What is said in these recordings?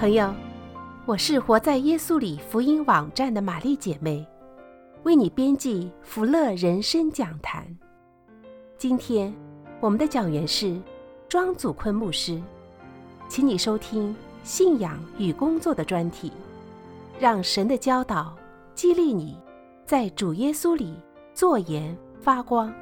朋友，我是活在耶稣里福音网站的玛丽姐妹，为你编辑福乐人生讲坛。今天我们的讲员是庄祖坤牧师，请你收听信仰与工作的专题，让神的教导激励你在主耶稣里作盐发光。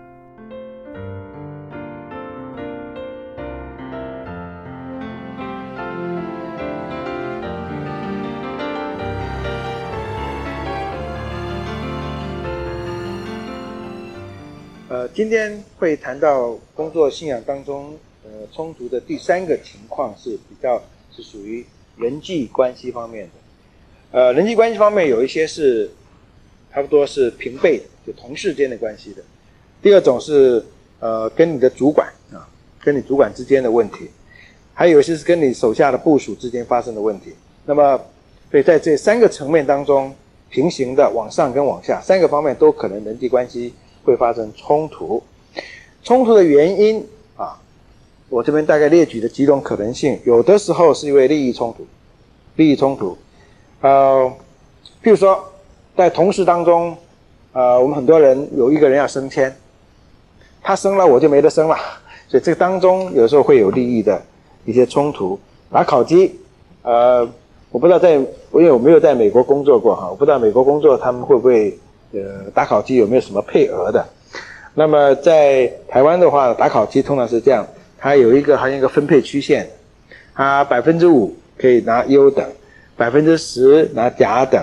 今天会谈到工作信仰当中冲突的第三个情况是属于人际关系方面的。人际关系方面有一些是差不多是平辈的，就同事间的关系的。第二种是跟你的主管跟你主管之间的问题，还有一些是跟你手下的部属之间发生的问题。那么所以在这三个层面当中，平行的往上跟往下三个方面都可能人际关系会发生冲突。冲突的原因我这边大概列举的几种可能性，有的时候是因为利益冲突。譬如说在同事当中我们很多人有一个人要升迁，他升了我就没得升了，所以这个当中有时候会有利益的一些冲突。打考绩我不知道因为我没有在美国工作过我不知道美国工作他们会不会打考绩有没有什么配额的。那么在台湾的话，打考绩通常是这样，它有一个分配曲线，它 5% 可以拿优等， 10% 拿甲等，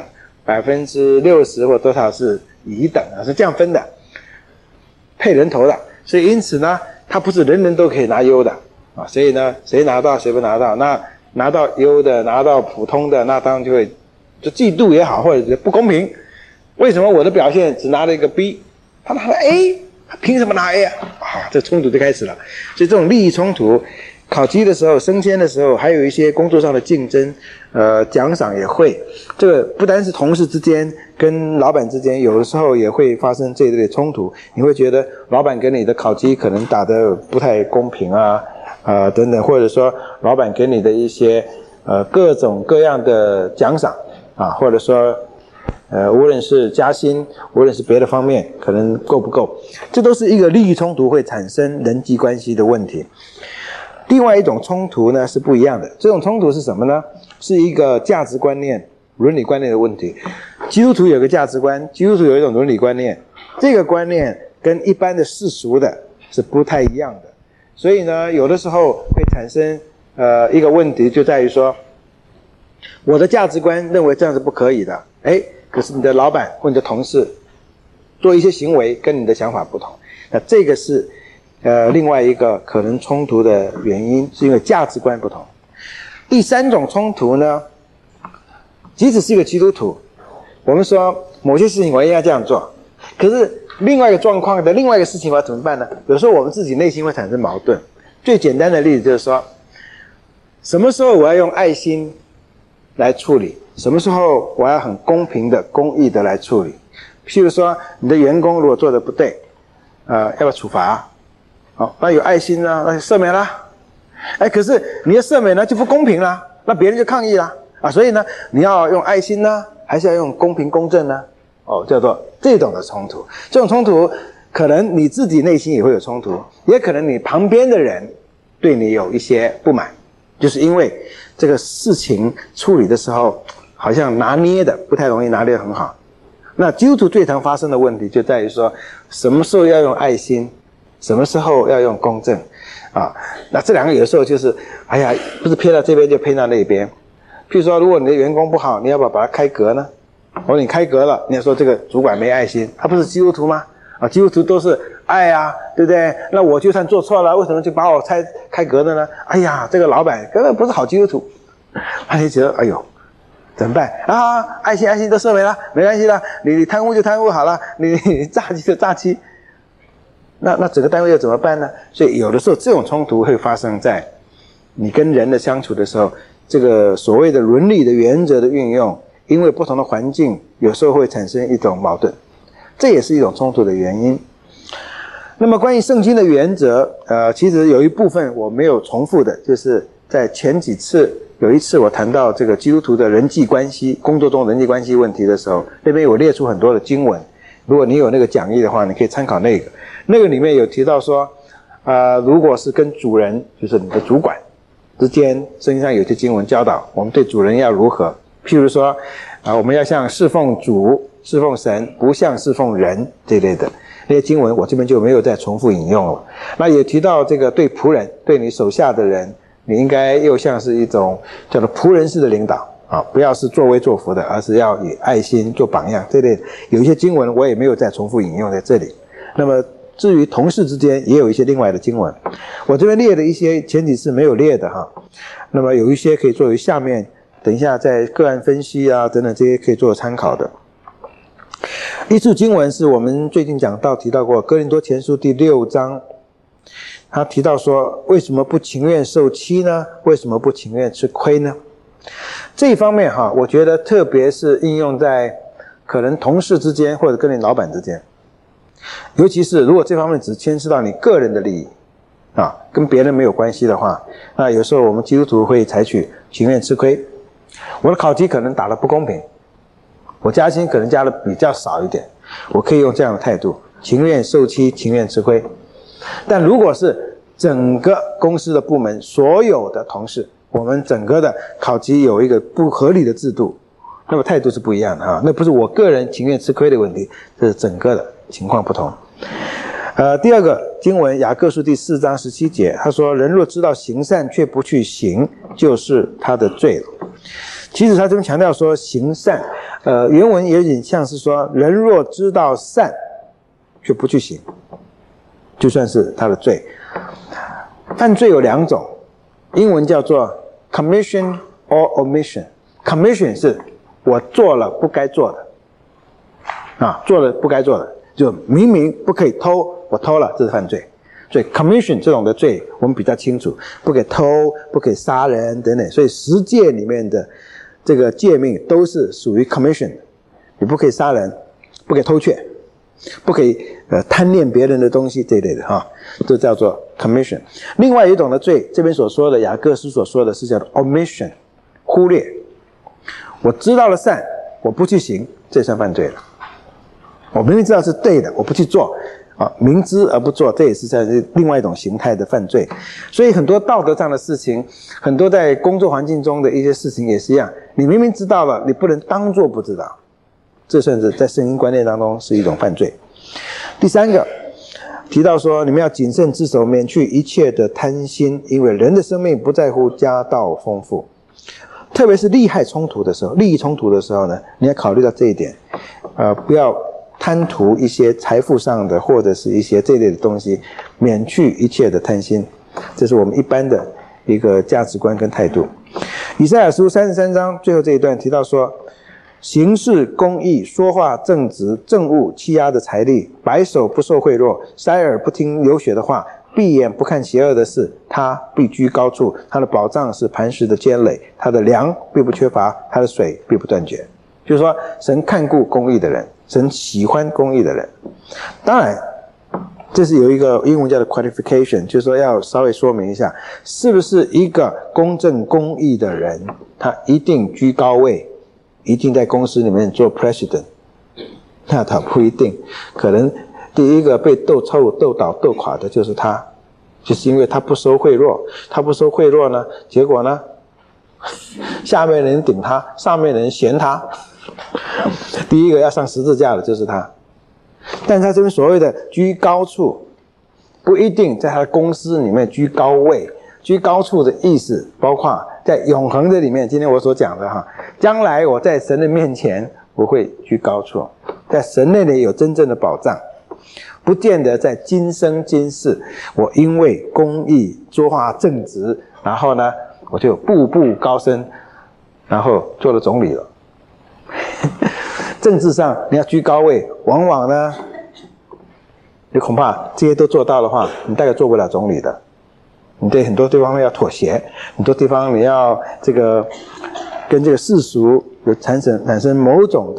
60% 或多少是乙等是这样分的，配人头的。所以因此呢，它不是人人都可以拿优的所以呢，谁拿到谁不拿到，那拿到优的拿到普通的，那当然就嫉妒也好，或者是不公平。为什么我的表现只拿了一个 B， 他拿了 A， 他凭什么拿 A 这冲突就开始了。所以这种利益冲突，考绩的时候升迁的时候，还有一些工作上的竞争奖赏也会，这个不单是同事之间跟老板之间，有的时候也会发生这一类冲突。你会觉得老板给你的考绩可能打得不太公平等等，或者说老板给你的一些各种各样的奖赏或者说无论是加薪，无论是别的方面，可能够不够，这都是一个利益冲突会产生人际关系的问题。另外一种冲突呢是不一样的，这种冲突是什么呢？是一个价值观念、伦理观念的问题。基督徒有个价值观，基督徒有一种伦理观念，这个观念跟一般的世俗的是不太一样的。所以呢，有的时候会产生一个问题，就在于说，我的价值观认为这样是不可以的，可是你的老板或你的同事做一些行为跟你的想法不同，那这个是另外一个可能冲突的原因，是因为价值观不同。第三种冲突呢，即使是一个基督徒，我们说某些事情我应该这样做，可是另外一个状况的另外一个事情我要怎么办呢？有时候我们自己内心会产生矛盾。最简单的例子就是说，什么时候我要用爱心来处理，什么时候我要很公平的公义的来处理。譬如说你的员工如果做得不对要不要处罚？那有爱心呢，那就赦免啦。可是你的赦免呢就不公平啦，那别人就抗议啦所以呢，你要用爱心呢，还是要用公平公正呢？叫做这种的冲突。这种冲突可能你自己内心也会有冲突，也可能你旁边的人对你有一些不满，就是因为这个事情处理的时候好像拿捏的不太容易拿捏得很好。那基督徒最常发生的问题就在于说，什么时候要用爱心，什么时候要用公正那这两个有的时候就是不是偏到这边就偏到那边。譬如说如果你的员工不好，你要不要把他开革呢？你开革了，你要说这个主管没爱心，他不是基督徒吗？基督徒都是爱对不对？那我就算做错了，为什么就把我开革的呢？这个老板根本不是好基督徒。他就觉得怎么办爱心都赦免了，没关系啦，你贪污就贪污好了，你诈欺就诈欺，那整个单位又怎么办呢？所以有的时候这种冲突会发生在你跟人的相处的时候，这个所谓的伦理的原则的运用，因为不同的环境有时候会产生一种矛盾，这也是一种冲突的原因。那么关于圣经的原则其实有一部分我没有重复的，就是在前几次有一次我谈到这个基督徒的人际关系，工作中人际关系问题的时候，那边有列出很多的经文，如果你有那个讲义的话，你可以参考那个。那个里面有提到说，如果是跟主人，就是你的主管之间，圣经上有些经文教导我们对主人要如何。譬如说，我们要像侍奉主、侍奉神，不像侍奉人这类的那些经文，我这边就没有再重复引用了。那也提到这个对仆人，对你手下的人，你应该又像是一种叫做仆人式的领导啊，不要是作威作福的，而是要以爱心做榜样这类的。有一些经文我也没有再重复引用在这里。那么至于同事之间也有一些另外的经文，我这边列的一些前几次没有列的哈，那么有一些可以作为下面等一下在个案分析啊等等这些可以做参考的。一处经文是我们最近讲到提到过，哥林多前书第6章，他提到说，为什么不情愿受欺呢？为什么不情愿吃亏呢？这一方面哈，我觉得特别是应用在可能同事之间或者跟你老板之间，尤其是如果这方面只牵涉到你个人的利益啊，跟别人没有关系的话，那有时候我们基督徒会采取情愿吃亏。我的考绩可能打得不公平，我加薪可能加的比较少一点，我可以用这样的态度，情愿受欺，情愿吃亏。但如果是整个公司的部门所有的同事，我们整个的考绩有一个不合理的制度，那么态度是不一样的啊，那不是我个人情愿吃亏的问题，这是整个的情况不同。第二个经文雅各书第4章17节，他说，人若知道行善却不去行，就是他的罪了。其实他这边强调说行善，原文也有点像是说，人若知道善却不去行，就算是他的罪。犯罪有2种，英文叫做 commission or omission。commission 是我做了不该做的啊，做了不该做的，就明明不可以偷，我偷了，这是犯罪。所以 commission 这种的罪我们比较清楚，不可以偷，不可以杀人等等，所以10诫里面的这个诫命都是属于 commission 的，你不可以杀人，不可以偷窃，不可以贪恋别人的东西这一类的哈，这叫做 commission。另外一种的罪，这边所说的雅各书所说的是叫做 omission， 忽略。我知道了善，我不去行，这算犯罪了。我明明知道是对的，我不去做啊，明知而不做，这也是在另外一种形态的犯罪。所以很多道德上的事情，很多在工作环境中的一些事情也是一样，你明明知道了，你不能当作不知道，这算是在圣经观念当中是一种犯罪。第3个提到说，你们要谨慎自守，免去一切的贪心，因为人的生命不在乎家道丰富。特别是利益冲突的时候呢，你要考虑到这一点，不要贪图一些财富上的或者是一些这类的东西，免去一切的贪心，这是我们一般的一个价值观跟态度。以赛亚书33章最后这一段提到说，行事公义，说话正直，憎恶欺压的财力，白手不受贿赂，塞耳不听流血的话，闭眼不看邪恶的事，他必居高处，他的宝藏是磐石的坚垒，他的粮必不缺乏，他的水必不断绝。就是说，神看顾公义的人，神喜欢公义的人。当然这是有一个英文叫做 qualification， 就是说要稍微说明一下，是不是一个公正公义的人他一定居高位，一定在公司里面做 president， 那他不一定，可能第一个被斗臭斗倒斗垮的就是他，就是因为他不收贿赂。他不收贿赂呢，结果呢，下面人顶他，上面人嫌他，第一个要上十字架的就是他。但他这边所谓的居高处，不一定在他的公司里面居高位。居高处的意思包括在永恒的里面，今天我所讲的哈，将来我在神的面前我会居高处，在神那里有真正的保障，不见得在今生今世我因为公义说话正直，然后呢我就步步高升，然后做了总理了。政治上你要居高位，往往呢你恐怕这些都做到的话，你大概做不了总理的。你对很多地方要妥协，很多地方你要这个跟这个世俗有产生某种的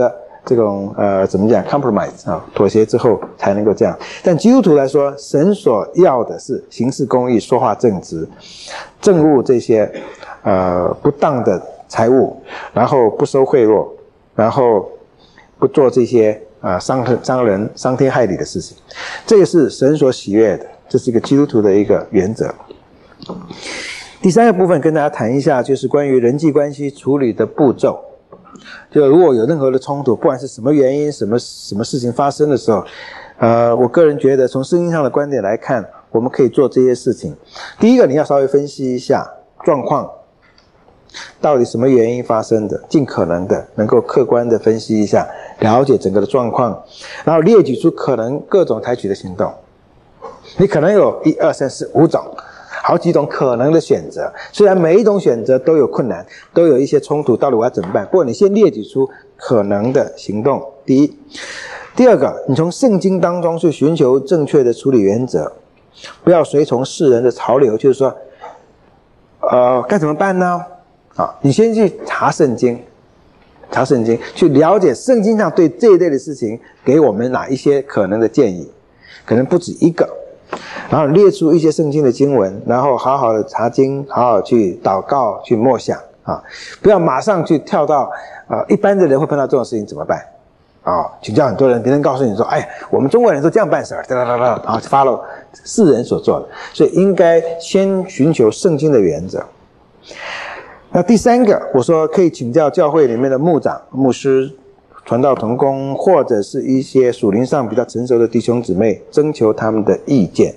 怎么讲 compromise 啊，妥协之后才能够这样。但基督徒来说，神所要的是行事公义、说话正直，憎恶这些不当的财物，然后不收贿赂，然后不做这些伤人、伤天害理的事情。这个是神所喜悦的，这是一个基督徒的一个原则。第三个部分跟大家谈一下，就是关于人际关系处理的步骤。就如果有任何的冲突，不管是什么原因、什么事情发生的时候，我个人觉得从圣经上的观点来看，我们可以做这些事情。第一个，你要稍微分析一下状况，到底什么原因发生的，尽可能的能够客观的分析一下，了解整个的状况，然后列举出可能各种采取的行动。你可能有1、2、3、4、5种。好几种可能的选择，虽然每一种选择都有困难，都有一些冲突，到底我要怎么办？不过你先列举出可能的行动，第一。第二个，你从圣经当中去寻求正确的处理原则，不要随从世人的潮流，就是说该怎么办呢？你先去查圣经，去了解圣经上对这一类的事情给我们哪一些可能的建议，可能不止一个。然后列出一些圣经的经文，然后好好的查经，好好去祷告，去默想不要马上去跳到一般的人会碰到这种事情怎么办请教很多人，别人告诉你说，哎，我们中国人都这样办事儿，然后follow世人所做的，所以应该先寻求圣经的原则。那第三个，我说可以请教教会里面的牧长、牧师、传道同工，或者是一些属灵上比较成熟的弟兄姊妹，征求他们的意见，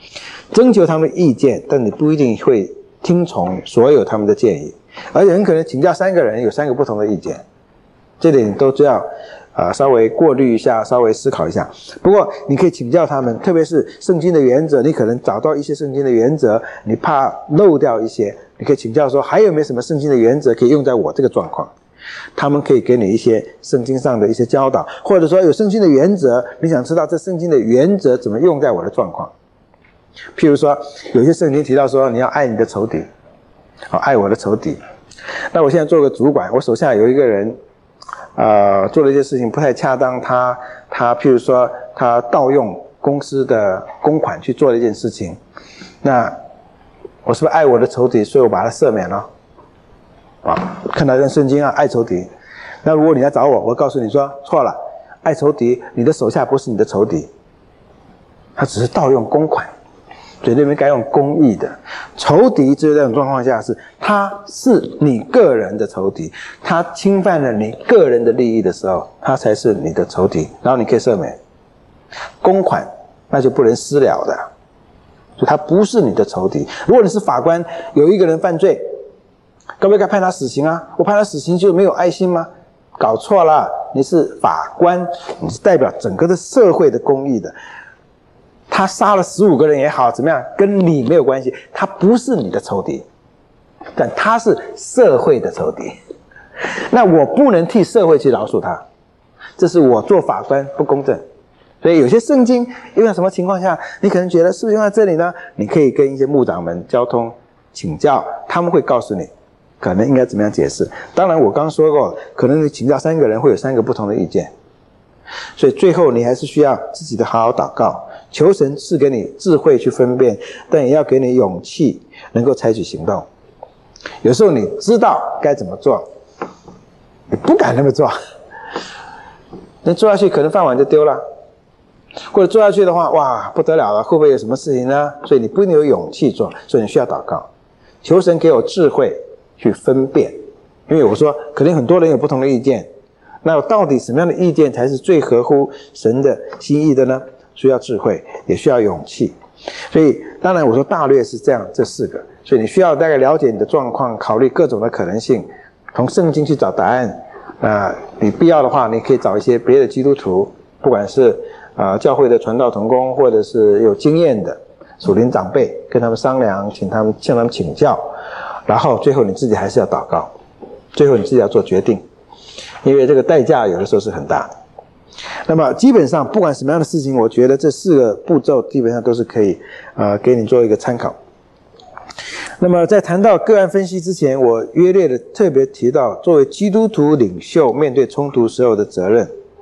但你不一定会听从所有他们的建议，而且很可能请教3个人有3个不同的意见，这点你都知道稍微过滤一下，稍微思考一下。不过你可以请教他们，特别是圣经的原则，你可能找到一些圣经的原则，你怕漏掉一些，你可以请教说还有没有什么圣经的原则可以用在我这个状况，他们可以给你一些圣经上的一些教导，或者说有圣经的原则，你想知道这圣经的原则怎么用在我的状况。譬如说有些圣经提到说你要爱你的仇敌，爱我的仇敌。那我现在做个主管，我手下有一个人做了一些事情不太恰当，他譬如说他盗用公司的公款去做了一件事情，那我是不是爱我的仇敌，所以我把他赦免了看到这圣经爱仇敌。那如果你来找我，我告诉你说错了，爱仇敌，你的手下不是你的仇敌，他只是盗用公款，所以那边该用公义的。仇敌只有这种状况下他是你个人的仇敌，他侵犯了你个人的利益的时候，他才是你的仇敌，然后你可以赦免。公款那就不能私了的，所以他不是你的仇敌。如果你是法官，有一个人犯罪，该不该判他死刑啊？我判他死刑就没有爱心吗？搞错了，你是法官，你是代表整个的社会的公义的。他杀了15个人也好，怎么样，跟你没有关系，他不是你的仇敌，但他是社会的仇敌。那我不能替社会去饶恕他，这是我做法官不公正。所以有些圣经用在什么情况下，你可能觉得是不是用在这里呢？你可以跟一些牧长们交通请教，他们会告诉你可能应该怎么样解释。当然我刚说过，可能你请教3个人会有3个不同的意见，所以最后你还是需要自己的好好祷告，求神赐给你智慧去分辨，但也要给你勇气能够采取行动。有时候你知道该怎么做，你不敢那么做，你做下去可能饭碗就丢了，或者做下去的话，哇，不得了了，会不会有什么事情呢？所以你不一定有勇气做，所以你需要祷告，求神给我智慧去分辨。因为我说可能很多人有不同的意见，那到底什么样的意见才是最合乎神的心意的呢？需要智慧，也需要勇气。所以当然我说大略是这样，这4个，所以你需要大概了解你的状况，考虑各种的可能性，从圣经去找答案。你必要的话，你可以找一些别的基督徒，不管是教会的传道同工，或者是有经验的属灵长辈，跟他们商量，向他们请教，然后最后你自己还是要祷告，最后你自己要做决定，因为这个代价有的时候是很大的。那么基本上不管什么样的事情，我觉得这4个步骤基本上都是可以给你做一个参考。那么在谈到个案分析之前，我约略的特别提到作为基督徒领袖面对冲突时候的责任。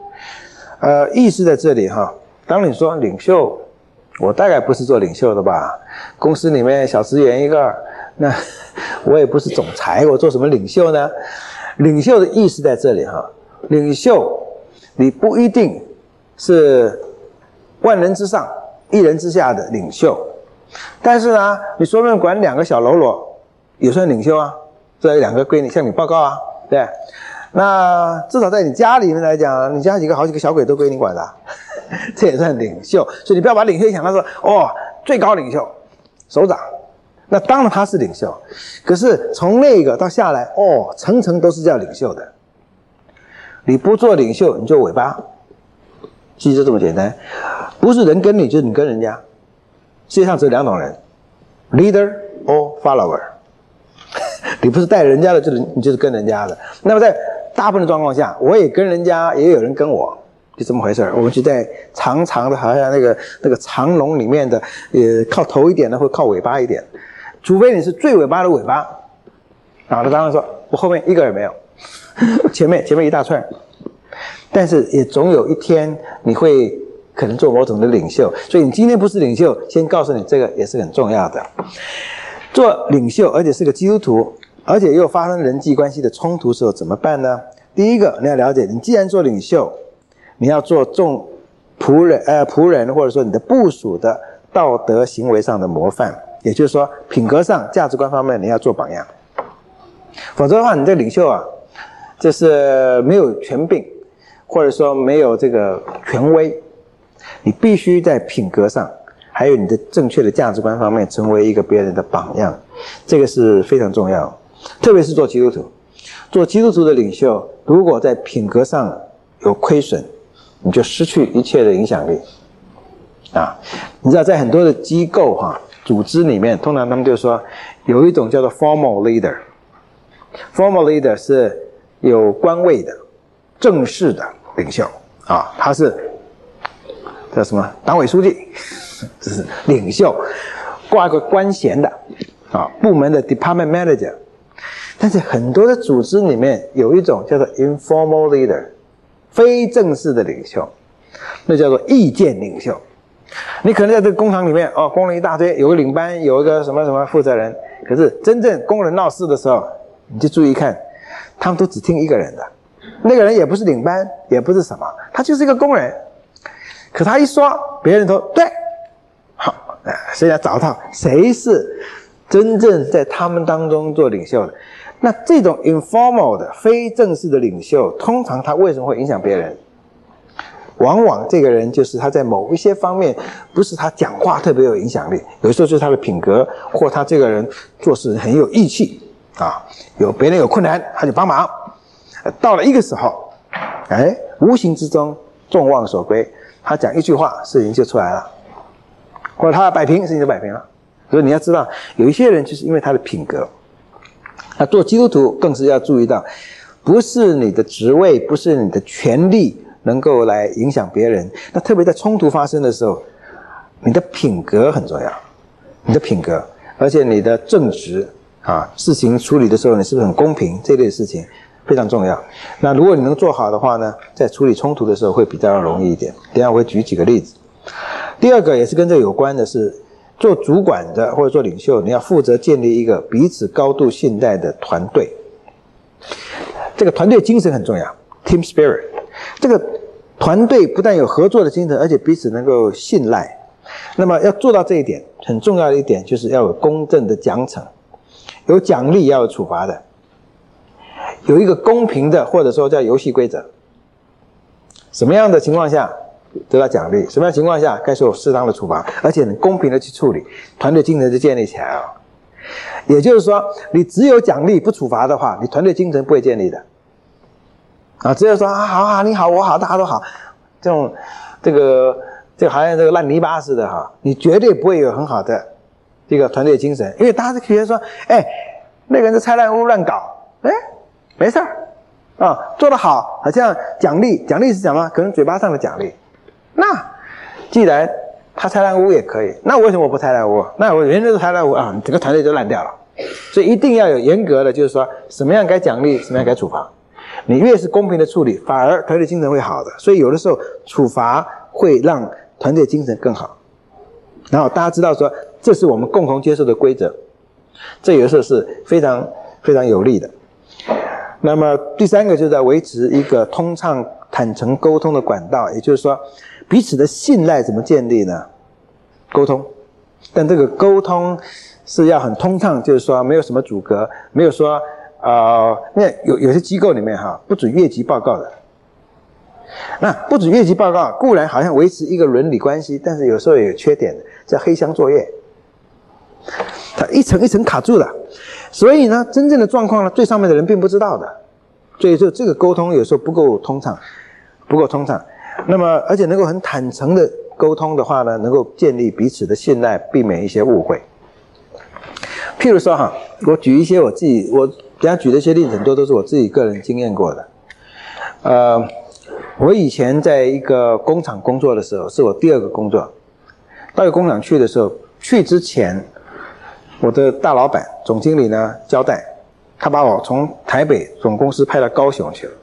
意思在这里哈。当你说领袖，我大概不是做领袖的吧？公司里面小职员一个，那我也不是总裁，我做什么领袖呢？领袖的意思在这里哈。领袖，你不一定是万人之上、一人之下的领袖，但是呢，你说不定管2个小喽啰也算领袖啊。这2个归你向你报告啊，对。那至少在你家里面来讲，你家好几个小鬼都归你管的，这也算领袖。所以你不要把领袖想到说最高领袖首长，那当然他是领袖，可是从那个到下来层层都是叫领袖的。你不做领袖，你就尾巴，其实就这么简单。不是人跟你，就是你跟人家。世界上只有2种人 ，leader or follower。你不是带人家的，你就是跟人家的。那么在大部分的状况下，我也跟人家，也有人跟我，就这么回事。我们就在长长的，好像那个长龙里面的，靠头一点的，或靠尾巴一点。除非你是最尾巴的尾巴，那当然说，我后面一个也没有，前面一大串。但是也总有一天你会可能做某种的领袖，所以你今天不是领袖，先告诉你这个也是很重要的。做领袖，而且是个基督徒，而且又发生人际关系的冲突时候怎么办呢？第一个，你要了解，你既然做领袖，你要做众仆人或者说你的部属的道德行为上的模范，也就是说品格上、价值观方面你要做榜样。否则的话，你这个领袖啊，就是没有权柄，或者说没有这个权威，你必须在品格上还有你的正确的价值观方面成为一个别人的榜样，这个是非常重要。特别是做基督徒，做基督徒的领袖，如果在品格上有亏损，你就失去一切的影响力啊！你知道在很多的机构组织里面，通常他们就说有一种叫做 formal leader。formal leader 是有官位的、正式的领袖啊，他是叫什么党委书记，这是领袖，挂个官衔的啊，部门的 department manager。但是很多的组织里面有一种叫做 informal leader， 非正式的领袖，那叫做意见领袖。你可能在这个工厂里面工人一大堆，有个领班，有一个什么什么负责人，可是真正工人闹事的时候，你就注意看，他们都只听一个人的，那个人也不是领班，也不是什么，他就是一个工人。可他一说，别人都对，好，谁来找到谁是真正在他们当中做领袖的？那这种 informal 的非正式的领袖，通常他为什么会影响别人？往往这个人就是他在某一些方面，不是他讲话特别有影响力，有时候就是他的品格，或他这个人做事很有义气啊，有别人有困难他就帮忙。到了一个时候，无形之中众望所归，他讲一句话，事情就出来了，或者他摆平，事情就摆平了。所以你要知道，有一些人就是因为他的品格。那做基督徒更是要注意到，不是你的职位，不是你的权力能够来影响别人。那特别在冲突发生的时候，你的品格很重要，你的品格，而且你的正直事情处理的时候你是不是很公平，这类事情非常重要。那如果你能做好的话呢，在处理冲突的时候会比较容易一点。等一下我会举几个例子。第二个也是跟这有关的是，做主管的或者做领袖，你要负责建立一个彼此高度信赖的团队。这个团队精神很重要 ，team spirit。这个团队不但有合作的精神，而且彼此能够信赖。那么要做到这一点，很重要的一点就是要有公正的奖惩，有奖励，要有处罚的，有一个公平的或者说叫游戏规则。什么样的情况下得到奖励，什么样的情况下该受适当的处罚，而且能公平的去处理，团队精神就建立起来了。也就是说，你只有奖励不处罚的话，你团队精神不会建立的。只有说好你好我好大家都好，这个好像这个烂泥巴似的你绝对不会有很好的这个团队精神，因为大家就觉得说，那个人在拆烂屋乱搞，没事儿做得好，好像奖励是什么？可能嘴巴上的奖励。那既然他拆烂屋也可以，那为什么我不拆烂屋？那我人人都拆烂屋你整个团队就烂掉了。所以一定要有严格的，就是说什么样该奖励，什么样该处罚。 你越是公平的处理，反而团队精神会好的。所以有的时候处罚会让团队精神更好。然后大家知道说，这是我们共同接受的规则，这有的时候是非常非常有利的。那么第三个就是在维持一个通畅坦诚沟通的管道，也就是说彼此的信赖怎么建立呢？沟通，但这个沟通是要很通畅，就是说没有什么阻隔，没有说那有些机构里面不准越级报告的。那不准越级报告固然好像维持一个伦理关系，但是有时候也有缺点的，叫黑箱作业，它一层一层卡住了。所以呢，真正的状况呢，最上面的人并不知道的，所以说这个沟通有时候不够通畅。那么而且能够很坦诚的沟通的话呢，能够建立彼此的信赖，避免一些误会。譬如说我举一些我等下举的一些例子，很多都是我自己个人经验过的。我以前在一个工厂工作的时候，是我第2个工作。到一个工厂去的时候，去之前我的大老板总经理呢交代，他把我从台北总公司派到高雄去了。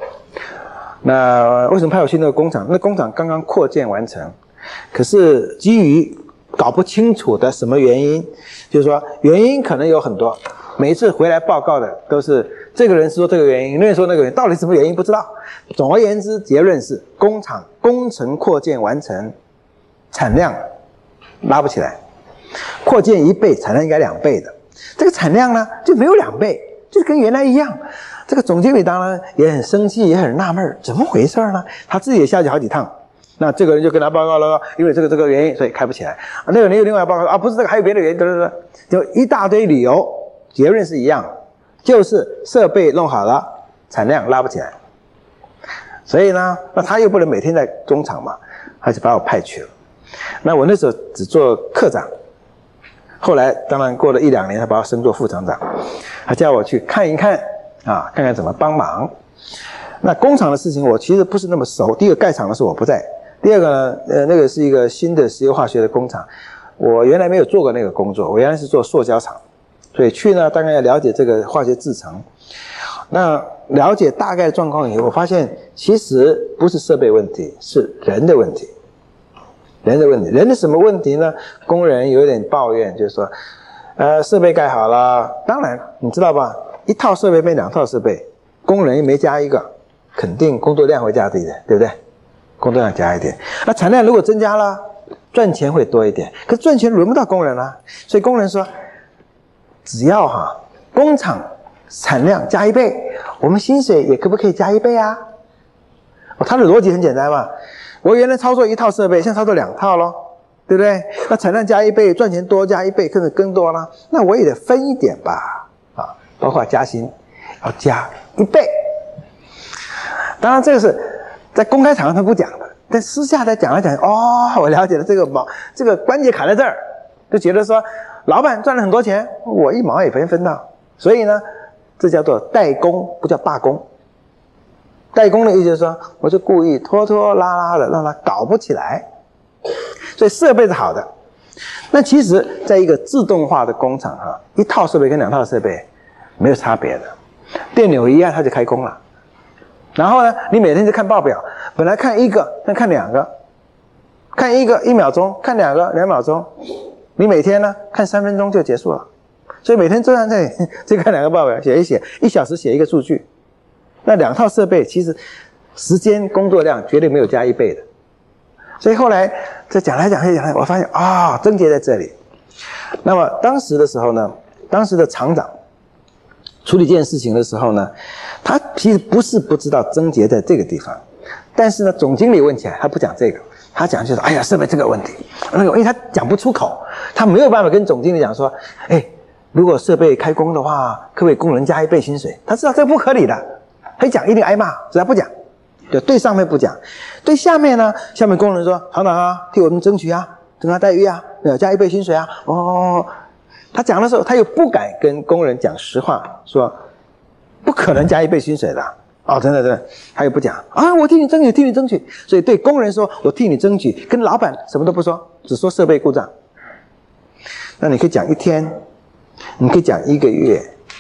那为什么派我去那个工厂？那工厂刚刚扩建完成，可是基于搞不清楚的什么原因，就是说原因可能有很多，每一次回来报告的都是这个人说这个原因，那人说那个原因，到底什么原因不知道。总而言之，结论是工厂工程扩建完成，产量拉不起来，扩建1倍，产量应该2倍的，这个产量呢就没有2倍，就跟原来一样。这个总经理当然也很生气，也很纳闷，怎么回事呢？他自己也下去好几趟。那这个人就跟他报告了，因为这个原因，所以开不起来。那个人又另外报告不是这个，还有别的原因，就一大堆理由，结论是一样，就是设备弄好了，产量拉不起来。所以呢，那他又不能每天在工厂嘛，他就把我派去了。那我那时候只做科长，后来当然过了1-2年，他把我升做副厂长，他叫我去看一看看看怎么帮忙。那工厂的事情我其实不是那么熟。第一个盖厂的时候我不在，第二个呢，那个是一个新的石油化学的工厂，我原来没有做过那个工作，我原来是做塑胶厂，所以去呢大概要了解这个化学制成。那了解大概的状况以后，我发现其实不是设备问题，是人的问题。人的什么问题呢？工人有点抱怨，就是说设备盖好了，当然你知道吧，一套设备变2套设备，工人没加一个，肯定工作量会加一点，对不对？工作量加一点，那产量如果增加了，赚钱会多一点，可是赚钱轮不到工人啊。所以工人说，只要工厂产量加1倍，我们薪水也可不可以加1倍啊？他的逻辑很简单嘛，我原来操作1套设备，现在操作2套咯，对不对？那产量加1倍，赚钱多加1倍，甚至更多了，那我也得分一点吧，包括加薪要加1倍。当然这个是在公开场合他不讲的，但私下来讲来讲，我了解了这个关节卡在这儿，就觉得说老板赚了很多钱，我1毛也没分到，所以呢，这叫做代工，不叫罢工。代工的意思就是说，我就故意拖拖拉拉的让他搞不起来，所以设备是好的。那其实在一个自动化的工厂1套设备跟2套设备没有差别的，电钮一按它就开工了。然后呢，你每天就看报表，本来看1个，但看2个，看1个1秒钟，看2个2秒钟，你每天呢看3分钟就结束了。所以每天坐在这里就看2个报表，写一写，1小时写1个数据。那2套设备其实时间工作量绝对没有加1倍的。所以后来这讲来讲去，我发现症结在这里。那么当时的时候呢，当时的厂长处理这件事情的时候呢，他其实不是不知道症结在这个地方，但是呢，总经理问起来他不讲这个，他讲就是设备这个问题，因为他讲不出口，他没有办法跟总经理讲说，如果设备开工的话，可不可以工人加1倍薪水？他知道这个不合理的，他一讲一定挨骂，所以他不讲。对上面不讲，对下面呢，下面工人说，厂长替我们争取增加待遇加1倍薪水他讲的时候，他又不敢跟工人讲实话，说不可能加1倍薪水的真的，他又不讲我替你争取，所以对工人说我替你争取，跟老板什么都不说，只说设备故障。那你可以讲1天，你可以讲1个月，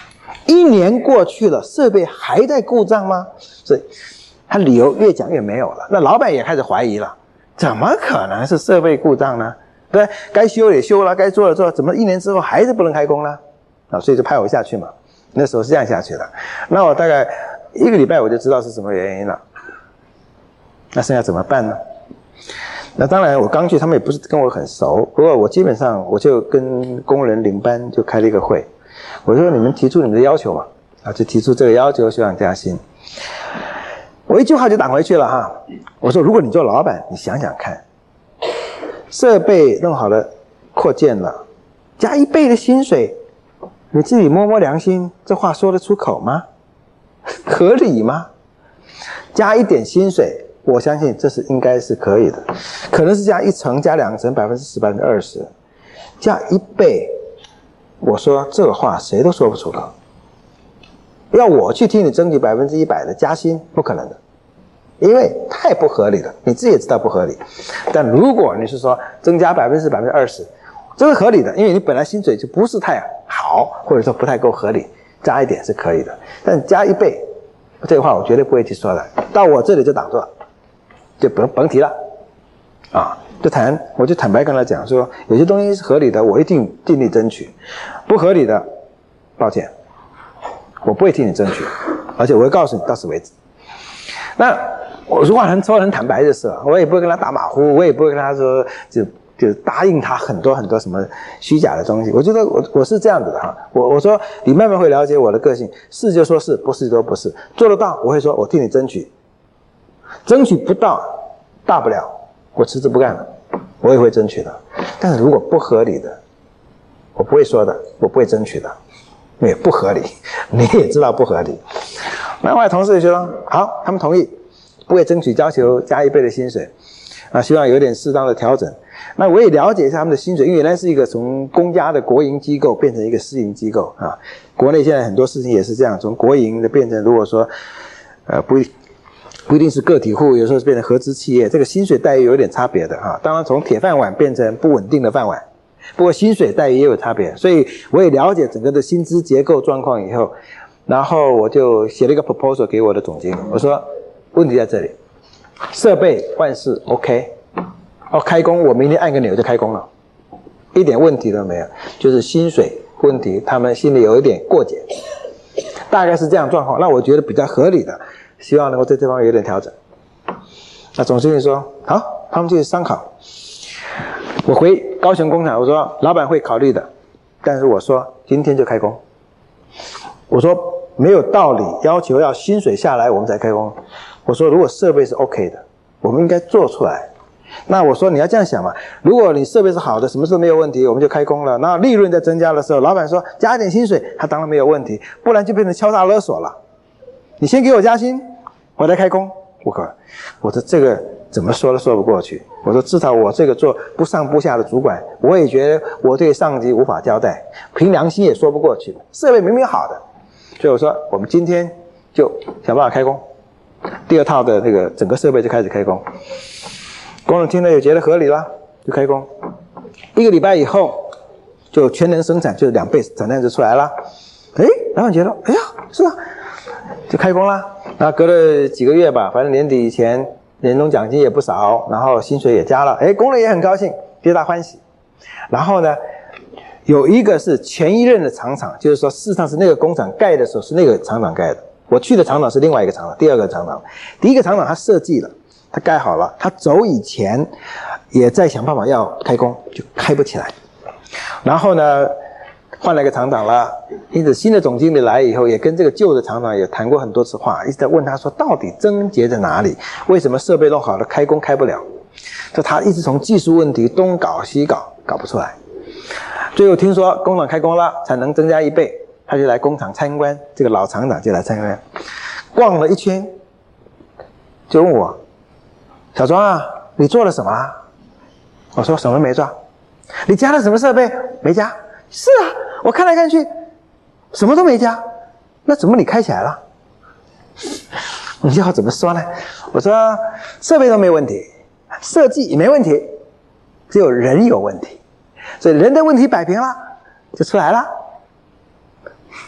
1年过去了，设备还在故障吗？所以他理由越讲越没有了。那老板也开始怀疑了，怎么可能是设备故障呢？对，该修也修了，该做的做，怎么1年之后还是不能开工呢？所以就派我下去嘛。那时候是这样下去的。那我大概1个礼拜我就知道是什么原因了。那剩下怎么办呢？那当然我刚去他们也不是跟我很熟，不过我基本上我就跟工人领班就开了一个会，我说你们提出你们的要求嘛，就提出这个要求，希望加薪。我一句话就挡回去了哈。我说如果你做老板，你想想看，设备弄好了扩建了，加1倍的薪水，你自己摸摸良心，这话说得出口吗？合理吗？加一点薪水，我相信这是应该是可以的，可能是加1层、加2层，10%、20%，加1倍，我说这个话谁都说不出口。要我去替你争取100%的加薪，不可能的，因为太不合理了，你自己也知道不合理。但如果你是说增加10%、20%，这是合理的，因为你本来薪水就不是太好，或者说不太够合理，加一点是可以的。但加1倍，这个话我绝对不会去说的，到我这里就挡住了，就甭提了我就坦白跟他讲说，有些东西是合理的，我一定尽力争取；不合理的，抱歉，我不会替你争取，而且我会告诉你到此为止。那我说话说很坦白的事，我也不会跟他打马虎，我也不会跟他说就答应他很多什么虚假的东西。我觉得我是这样子的哈，我说你慢慢会了解我的个性，是就说是，不是就说不是，做得到我会说我替你争取，争取不到大不了我辞职不干了，我也会争取的。但是如果不合理的，我不会说的，我不会争取的，因为不合理，你也知道不合理。那后来同事就说好，他们同意，不会争取要求加1倍的薪水，希望有点适当的调整。那我也了解一下他们的薪水，因为原来是一个从公家的国营机构变成一个私营机构国内现在很多事情也是这样，从国营的变成如果说不一定是个体户，有时候是变成合资企业，这个薪水待遇有点差别的当然从铁饭碗变成不稳定的饭碗，不过薪水待遇也有差别，所以我也了解整个的薪资结构状况以后，然后我就写了一个 proposal 给我的总经理，我说问题在这里，设备万事 OK，开工我明天按个钮就开工了，一点问题都没有，就是薪水问题他们心里有一点过节，大概是这样状况。那我觉得比较合理的，希望能够在这方面有点调整。那总经理说好，他们去商考。我回高雄工厂，我说老板会考虑的，但是我说今天就开工，我说没有道理要求要薪水下来我们才开工，我说如果设备是 OK 的，我们应该做出来。那我说你要这样想嘛，如果你设备是好的，什么时候没有问题，我们就开工了。那利润在增加的时候，老板说加一点薪水，他当然没有问题，不然就变成敲诈勒索了。你先给我加薪，我再开工，不可。我说这个怎么说都说不过去。我说至少我这个做不上不下的主管，我也觉得我对上级无法交代，凭良心也说不过去。设备明明好的，所以我说我们今天就想办法开工。第二套的那个整个设备就开始开工。工人听了也觉得合理了，就开工。1个礼拜以后，就全能生产，就是2倍产量就出来了。老板觉得，哎呀，是啊，就开工了。然后隔了几个月吧，反正年底以前，年终奖金也不少，然后薪水也加了，工人也很高兴，皆大欢喜。然后呢，有一个是前一任的厂长，就是说事实上是那个工厂盖的时候是那个厂长盖的，我去的厂长是另外一个厂长，第二个厂长，第一个厂长他设计了。他盖好了，他走以前也在想办法要开工，就开不起来。然后呢，换了一个厂长了，因此新的总经理来以后，也跟这个旧的厂长也谈过很多次话，一直在问他说到底症结在哪里，为什么设备弄好了开工开不了。就他一直从技术问题东搞西搞，搞不出来。最后听说工厂开工了，产能增加1倍，他就来工厂参观，这个老厂长就来参观，逛了一圈，就问我小庄啊，你做了什么啊？我说什么没做。你加了什么设备？没加。是啊，我看来看去什么都没加，那怎么你开起来了？你要怎么说呢？我说设备都没问题，设计也没问题，只有人有问题，所以人的问题摆平了就出来了。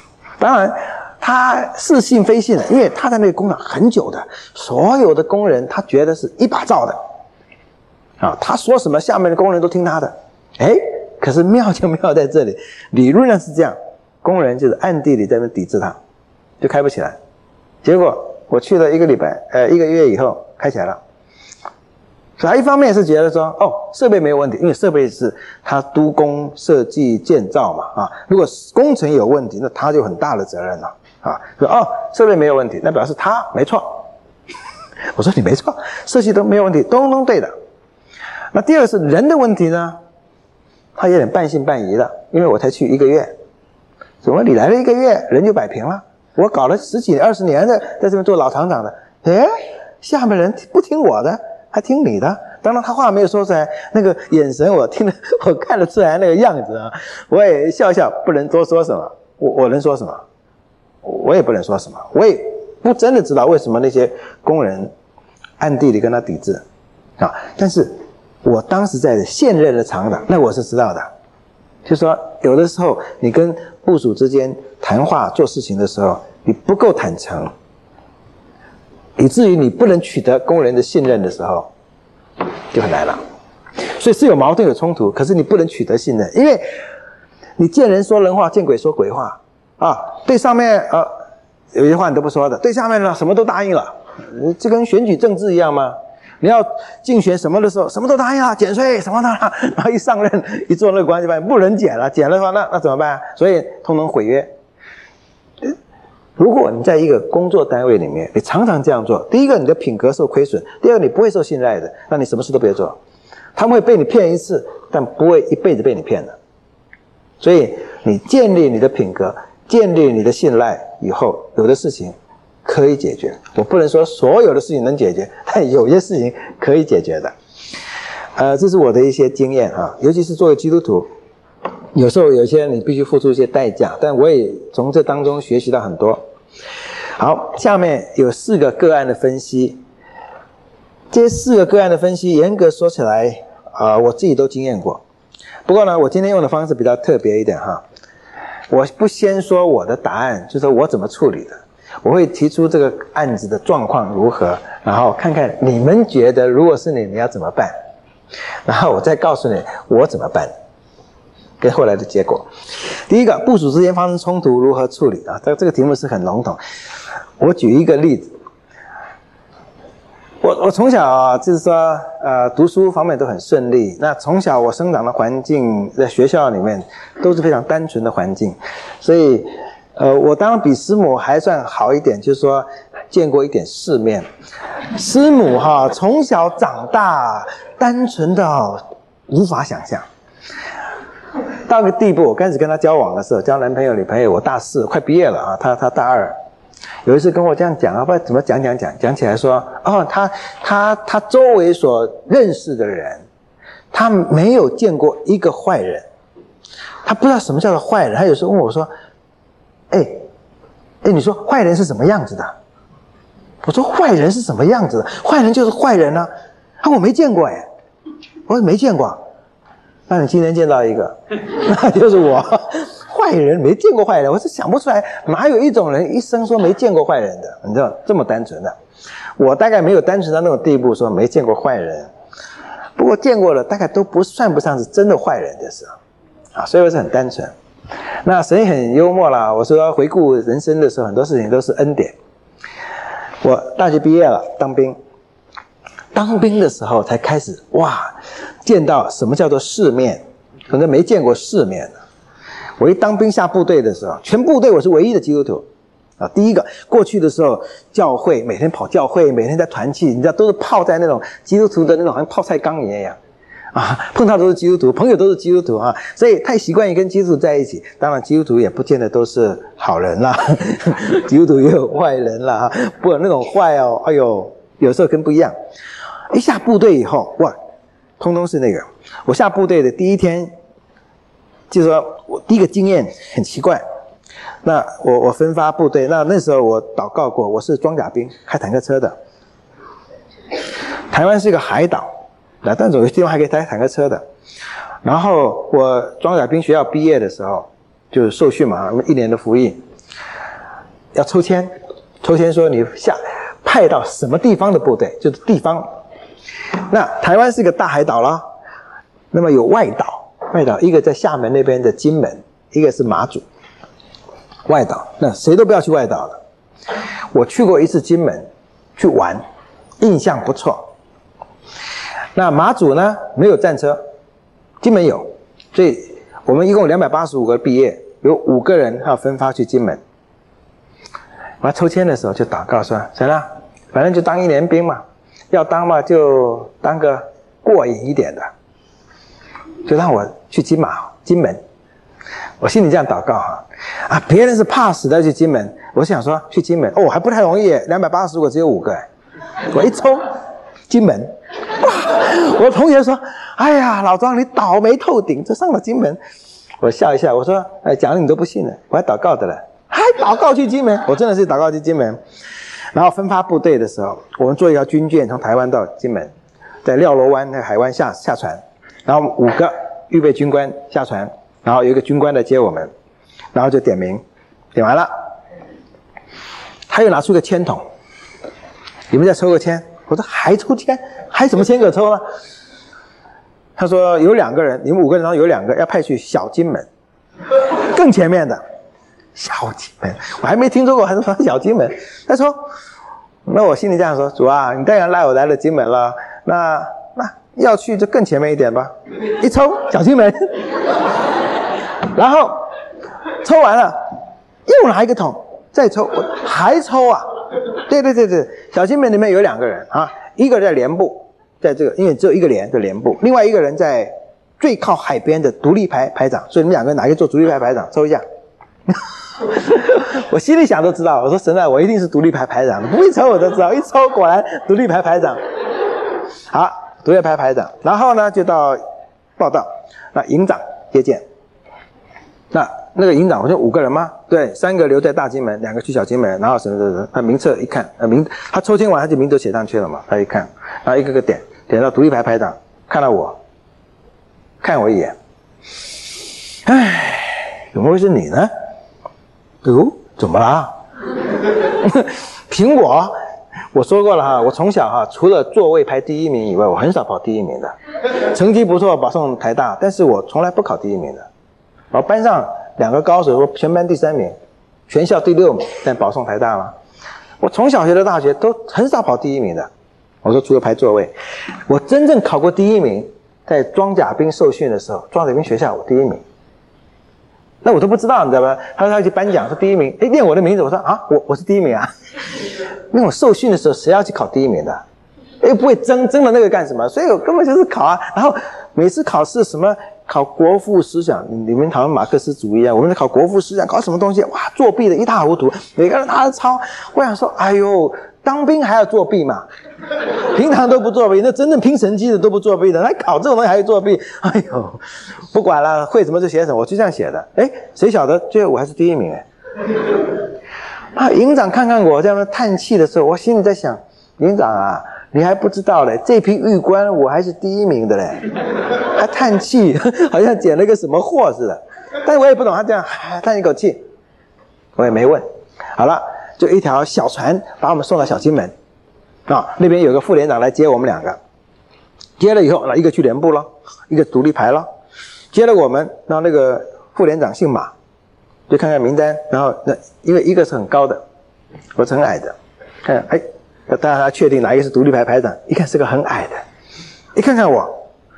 当然他是信非信的，因为他在那个工厂很久的，所有的工人他觉得是一把罩的啊，他说什么下面的工人都听他的。可是妙就妙在这里，理论上是这样，工人就是暗地里在那抵制他，就开不起来。结果我去了1个月以后开起来了。所以他一方面是觉得说，设备没有问题，因为设备是他督工设计建造嘛，如果工程有问题，那他就很大的责任了说设备没有问题，那表示他没错。我说你没错，设计都没有问题，都对的。那第二个是人的问题呢，他有点半信半疑的，因为我才去1个月，怎么你来了1个月人就摆平了？我搞了10几20年的，在这边做老厂长的，下面人不听我的，还听你的。当然他话没有说出来，那个眼神我看得出来那个样子啊，我也笑笑，不能多说什么。我能说什么？我也不能说什么，我也不真的知道为什么那些工人暗地里跟他抵制但是我当时在现任的厂长，那我是知道的，就是说有的时候你跟部属之间谈话做事情的时候，你不够坦诚，以至于你不能取得工人的信任的时候，就很难了。所以是有矛盾有冲突，可是你不能取得信任，因为你见人说人话，见鬼说鬼话对上面有些话你都不说的，对下面呢什么都答应了，这跟选举政治一样吗？你要竞选什么的时候，什么都答应了，减税什么的，然后一上任一做那个官就发现不能减了，减了的话那怎么办？所以通通毁约。如果你在一个工作单位里面，你常常这样做，第一个你的品格受亏损，第二个你不会受信赖的，那你什么事都别做。他们会被你骗一次，但不会一辈子被你骗的。所以你建立你的品格，建立你的信赖以后，有的事情可以解决。我不能说所有的事情能解决，但有些事情可以解决的。这是我的一些经验尤其是作为基督徒，有时候有些你必须付出一些代价，但我也从这当中学习到很多。好，下面有4个个案的分析。这4个个案的分析，严格说起来我自己都经验过。不过呢，我今天用的方式比较特别一点我不先说我的答案，就是我怎么处理的，我会提出这个案子的状况如何，然后看看你们觉得如果是你要怎么办，然后我再告诉你我怎么办跟后来的结果。第一个，部属之间发生冲突如何处理这个题目是很笼统。我举一个例子，我从小就是说读书方面都很顺利，那从小我生长的环境在学校里面都是非常单纯的环境，所以我当然比师母还算好一点，就是说见过一点世面。师母从小长大单纯到无法想象，到个地步我开始跟她交往的时候，交男朋友女朋友，我大4快毕业了她大2，有一次跟我这样讲不知道怎么讲起来说他周围所认识的人，他没有见过一个坏人，他不知道什么叫做坏人。他有时候问我说你说坏人是什么样子的？我说坏人是什么样子的？坏人就是坏人啊。我没见过我说没见过。那你今天见到一个，那就是我。坏人没见过坏人，我是想不出来哪有一种人一生说没见过坏人的，你知道这么单纯的。我大概没有单纯到那种地步说没见过坏人，不过见过了大概都算不上是真的坏人就是所以我是很单纯。那神也很幽默啦，我说回顾人生的时候，很多事情都是恩典。我大学毕业了，当兵的时候才开始见到什么叫做世面，可能没见过世面的。我一当兵下部队的时候，全部队我是唯一的基督徒第一个，过去的时候教会每天跑教会，每天在团契，你知道都是泡在那种基督徒的那种好像泡菜缸里面一样碰到都是基督徒，朋友都是基督徒所以太习惯于跟基督徒在一起。当然基督徒也不见得都是好人啦基督徒也有坏人啦不过那种坏有时候跟不一样。一下部队以后通通是那个。我下部队的第一天，就是说我第一个经验很奇怪。那我分发部队，那时候我祷告过，我是装甲兵，开坦克车的。台湾是一个海岛，但是有些地方还可以开坦克车的。然后我装甲兵学校毕业的时候，就是受训嘛，1年的服役。 要抽签，抽签说你派到什么地方的部队，就是地方。那台湾是个大海岛啦，那么有外岛，一个在厦门那边的金门，一个是马祖。外岛，那谁都不要去外岛了。我去过一次金门去玩，印象不错。那马祖呢没有战车，金门有，所以我们一共285个毕业，有5个人要分发去金门。我抽签的时候就祷告说，神啊，反正就当1年兵嘛，要当嘛就当个过瘾一点的，就让我去金门。我心里这样祷告别人是怕死的去金门，我想说去金门还不太容易，285个只有5个，我一抽金门，哇！我同学说，哎呀，老庄你倒霉透顶，这上了金门。我笑一笑，我说，讲了你都不信了，我还祷告的了，还祷告去金门，我真的是祷告去金门。然后分发部队的时候，我们坐一条军舰从台湾到金门，在廖罗湾那个海湾下船，然后5个预备军官下船，然后有一个军官来接我们，然后就点名，点完了，他又拿出个签筒，你们再抽个签。我说还抽签，还什么签可抽了？他说有2个人，你们5个人当中有2个要派去小金门，更前面的小金门，我还没听说过，还是说小金门。他说，那我心里这样说，主啊，你当然赖我来了金门了，那要去就更前面一点吧。一抽小金门，然后抽完了又拿一个桶再抽，我还抽啊。对，小金门里面有2个人一个在连部，在这个因为只有一个连的连部，另外一个人在最靠海边的独立排排长，所以你们2个人哪一个做独立排长，抽一下。我心里想都知道，我说神啊，我一定是独立排长，不会抽我都知道，一抽果然独立排长。好，独立排长，然后呢就到报道，那营长接见。那个营长，我说5个人吗？对，3个留在大金门，2个去小金门，然后什么，他名册一看，他抽签完他就名都写上去了嘛，他一看，然后一个个点到独立排长，看到我，看我一眼，怎么会是你呢？怎么啦？凭我说过了我从小除了座位排第1名以外，我很少跑第1名的，成绩不错，保送台大，但是我从来不考第1名的。然后班上2个高手，全班第3名，全校第6名，但保送台大嘛。我从小学到大学都很少跑第1名的。我说除了排座位，我真正考过第1名，在装甲兵受训的时候，装甲兵学校我第1名。那我都不知道，你知道吧？他说他去颁奖说第1名，念我的名字，我说我是第1名啊。那我受训的时候谁要去考第1名的？又不会争了那个干什么？所以我根本就是考然后每次考试什么考国父思想，你们讨论马克思主义我们在考国父思想，考什么东西？哇，作弊的一塌糊涂，每个人拿着抄。我想说，哎呦，当兵还要作弊嘛？平常都不作弊，那真正拼成绩的都不作弊的，还考这种东西还作弊？哎呦，不管了，会什么就写什么，我就这样写的。谁晓得最后我还是第1名营长看看我这样叹气的时候，我心里在想，营长你还不知道嘞，这批狱官我还是第1名的嘞，还叹气，好像捡了个什么货似的。但是我也不懂，他这样叹一口气，我也没问。好了，就一条小船把我们送到小金门那边有个副连长来接我们2个，接了以后，一个去连部了，一个独立排了，接了我们，然后那个副连长姓马，就看看名单，然后因为一个是很高的，我是很矮的，看当然他确定哪一个是独立排长，一看是个很矮的，一看看我，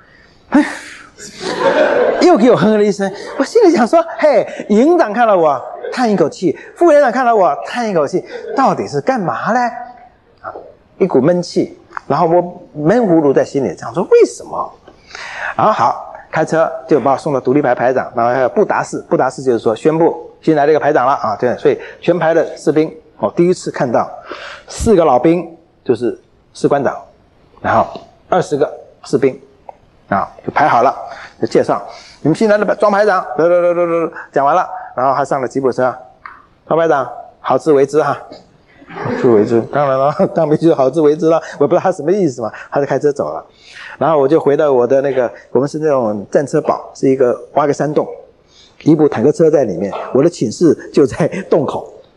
又给我哼了一声，我心里想说，营长看了我叹一口气，副连长看了我叹一口气，到底是干嘛呢？一股闷气，然后我闷葫芦在心里想说为什么？然后好，开车就把我送到独立排长，然后还有布达士就是说宣布新来了一个排长了对，所以全排的士兵第一次看到4个老兵就是士官长，然后20个士兵就排好了，就介绍你们新来的装排长，讲完了，然后他上了吉普车，装排长好自为之好自为之，当然了，当兵就好自为之了，我不知道他什么意思嘛，他就开车走了，然后我就回到我的我们是那种战车堡，是一个挖个山洞，一部坦克车在里面，我的寝室就在洞口，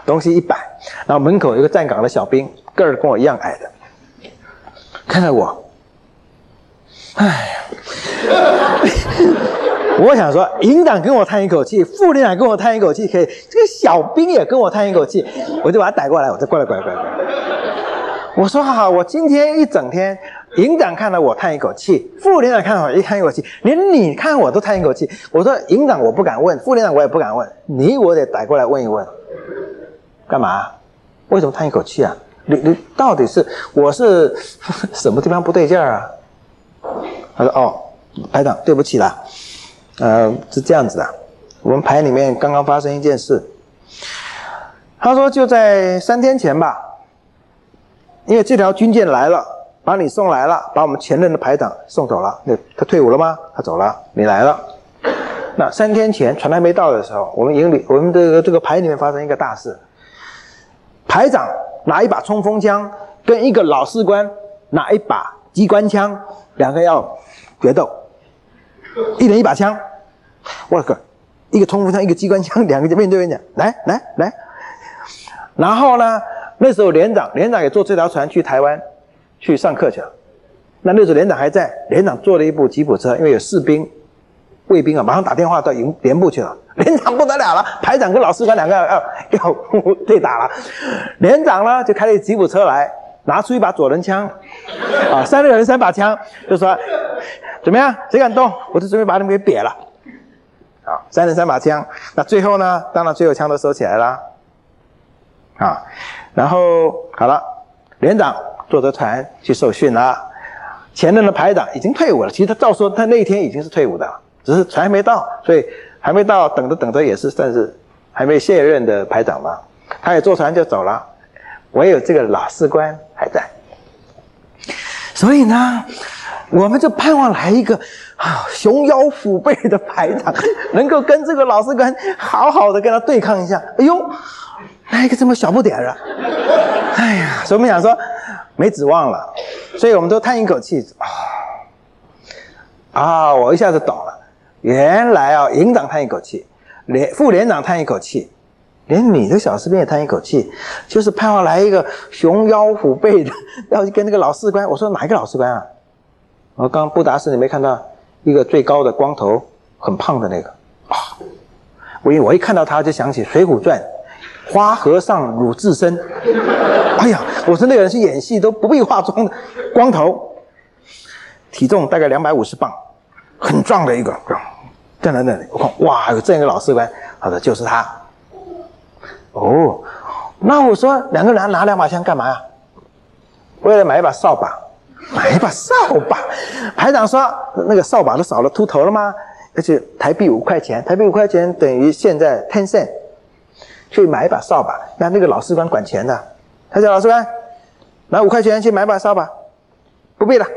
东西一摆，然后门口有个站岗的小兵，个儿跟我一样矮的，看着我，哎呀，我想说，营长跟我叹一口气，副连长跟我叹一口气可以，这个小兵也跟我叹一口气，我就把他逮过来，我就过来，我说好，我今天一整天，营长看到我叹一口气，副连长看到我一叹一口气，连你看我都叹一口气。我说营长我不敢问，副连长我也不敢问，你我得逮过来问一问，干嘛？为什么叹一口气啊？你到底是我是什么地方不对劲儿啊？他说哦，排长对不起啦，是这样子的，我们排里面刚刚发生一件事。他说就在3天前吧。因为这条军舰来了，把你送来了，把我们前任的排长送走了。他退伍了吗？他走了，你来了。那3天前船还没到的时候，我们营里，我们这个排里面发生一个大事。排长拿一把冲锋枪，跟一个老士官拿一把机关枪，两个要决斗，一人一把枪。我靠，一个冲锋枪，一个机关枪，两个就面对面讲，来。然后呢？那时候连长也坐这条船去台湾去上课去了。那时候连长还在，连长坐了一部吉普车，因为有士兵、卫兵啊，马上打电话到连部去了。连长不得了了，排长跟老士官两个要对打了。连长呢就开了吉普车来，拿出一把左轮枪，3个人3把枪，就说怎么样，谁敢动，我就准备把你们给瘪了。3人3把枪，那最后呢，当然最后枪都收起来了。然后好了，连长坐着船去受训了，前任的排长已经退伍了。其实他照说他那一天已经是退伍的了，只是船还没到，所以还没到，等着也是算是还没卸任的排长嘛。他也坐船就走了，唯有这个老士官还在。所以呢，我们就盼望来一个雄腰虎背的排长，能够跟这个老士官好好的跟他对抗一下。哎呦！来一个这么小不点儿啊！哎呀，所以我们想说没指望了，所以我们都叹一口气我一下子懂了，原来营长叹一口气，副连长叹一口气，连你这小士兵也叹一口气，就是盼望来一个雄腰虎背的，要跟那个老士官。我说哪一个老士官啊？我刚布达斯你没看到一个最高的光头很胖的那个我一看到他就想起《水浒传》。花和尚鲁智深，哎呀，我说那个人是演戏都不必化妆的，光头，体重大概250磅，很壮的一个，站在那里，我看哇，有这样一个老士官，好的，就是他。那我说两个人拿2把枪干嘛呀？为了买一把扫把，排长说那个扫把都少了秃头了吗？而且台币5块钱，台币5块钱等于现在10 cent。去买一把扫把，那个老士官管钱的，他叫老士官拿5块钱去买把扫把，不必了。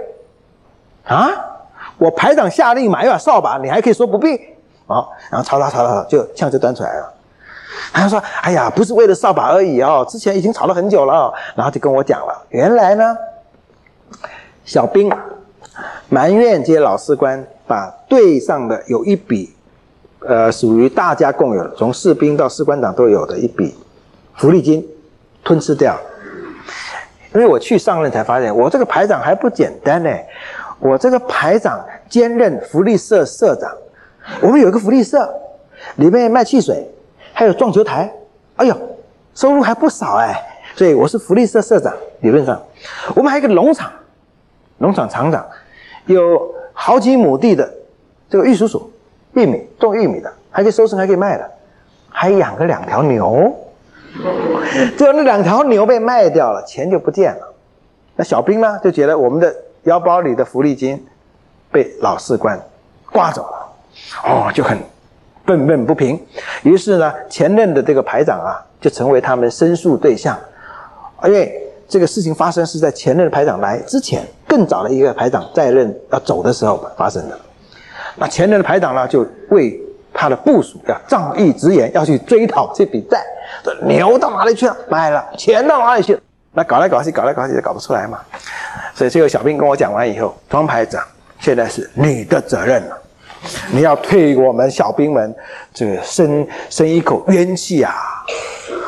我排长下令买一把扫把，你还可以说不必？然后吵，就枪就端出来了。他说：“哎呀，不是为了扫把而已之前已经吵了很久了。”然后就跟我讲了，原来呢，小兵埋怨这些老士官把队上的有一笔。属于大家共有的，从士兵到士官长都有的一笔福利金吞吃掉。因为我去上任才发现，我这个排长还不简单呢。我这个排长兼任福利社社长，我们有一个福利社，里面卖汽水，还有撞球台，哎呦，收入还不少所以我是福利社社长。理论上，我们还有一个农场厂长，有好几亩地的这个玉蜀黍。玉米种玉米的，还可以收成，还可以卖的，还养个2条牛。结果那2条牛被卖掉了，钱就不见了。那小兵呢就觉得我们的腰包里的福利金被老士官刮走了，就很愤懑不平。于是呢，前任的这个排长就成为他们申诉对象。因为这个事情发生是在前任的排长来之前，更早的一个排长在任要走的时候发生的。那前任的排长呢，就为他的部属要仗义直言，要去追讨这笔债。牛到哪里去了？卖了。钱到哪里去了？那搞来搞去也搞不出来嘛。所以这个小兵跟我讲完以后，庄排长，现在是你的责任了，你要退我们小兵们这个生一口冤气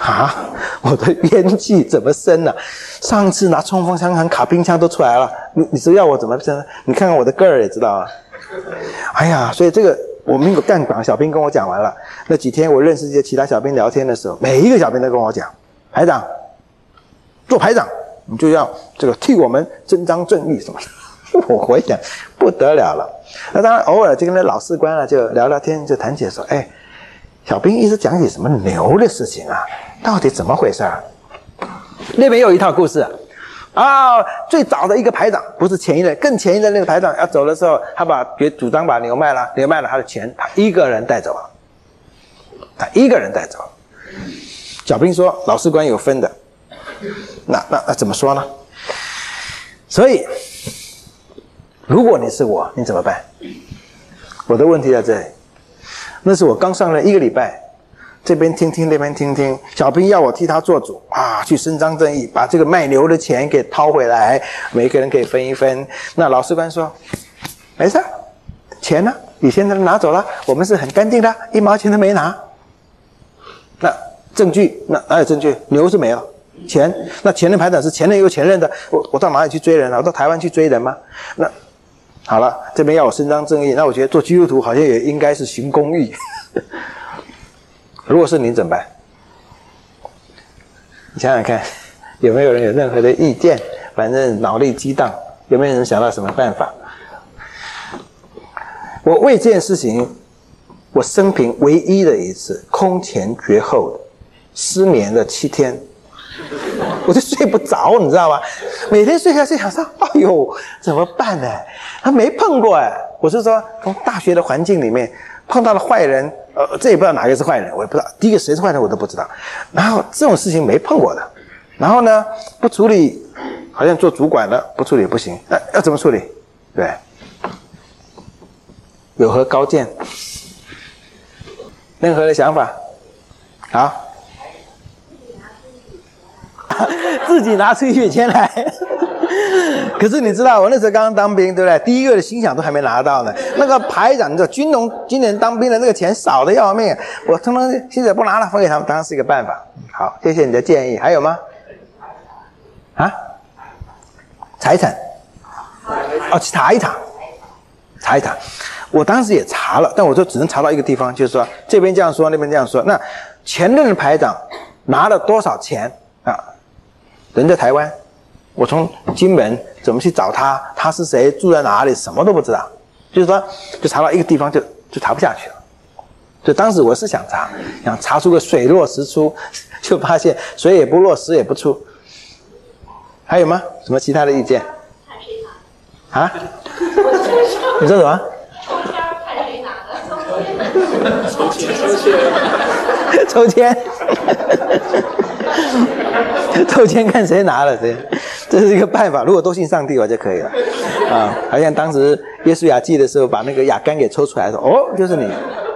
啊，我的冤气怎么生呢？上次拿冲锋枪和卡宾枪都出来了，你知道要我怎么生？你看看我的个儿也知道啊。哎呀，所以这个我们有干管小兵跟我讲完了。那几天我认识一些其他小兵聊天的时候，每一个小兵都跟我讲，排长做排长，你就要这个替我们伸张正义什么的。我回想不得了了。那当然偶尔就跟那老士官啊就聊聊天，就谈起说，哎，小兵一直讲起什么牛的事情啊，到底怎么回事啊？那边有一套故事啊，最早的一个排长，不是前一任，更前一任那个排长要走的时候，他主张把牛卖了，牛卖了他的钱，他一个人带走了，他一个人带走了。小兵说老士官有分的，那怎么说呢？所以如果你是我，你怎么办？我的问题在这里。那是我刚上任1个礼拜，这边听听那边听听，小兵要我替他做主啊，去伸张正义，把这个卖牛的钱给掏回来，每个人可以分一分。那老士官说没事，钱呢你现在拿走了，我们是很干净的，1毛钱都没拿。那证据，哪有证据？牛是没了，钱，那前任排长是前任又前任的，我到哪里去追人啊？我到台湾去追人吗？那好了，这边要我伸张正义，那我觉得做基督徒好像也应该是行公义。如果是你怎么办？你想想看，有没有人有任何的意见？反正脑力激荡，有没有人想到什么办法？我为这件事情，我生平唯一的一次空前绝后的失眠了7天。我就睡不着，你知道吗？每天睡下去想说，哎呦，怎么办呢？他没碰过哎。我是说，从大学的环境里面碰到了坏人，这也不知道哪个是坏人，我也不知道。第一个谁是坏人我都不知道。然后这种事情没碰过的，然后呢，不处理，好像做主管了，不处理不行。那要怎么处理？对，有何高见？任何的想法？好。自己拿出1笔钱来。可是你知道我那时候刚刚当兵对不对？第一个的薪饷都还没拿到呢。那个排长你知道军人当兵的那个钱少得要命，我通通薪水不拿了，分给他们当然是一个办法。好，谢谢你的建议。还有吗？啊？财产？哦，去查一查。我当时也查了，但我就只能查到一个地方，就是说这边这样说，那边这样说。那前任的排长拿了多少钱啊？人在台湾，我从金门怎么去找他？他是谁？住在哪里？什么都不知道。就是说，就查到一个地方就查不下去了。所以当时我是想查出个水落石出，就发现水也不落，石也不出。还有吗？什么其他的意见？啊？你说什么？抽签。抽签看谁拿了，这是一个办法。如果都信上帝，我就可以了啊！好像当时耶稣雅祭的时候，把那个雅干给抽出来，说：“哦，就是你。”因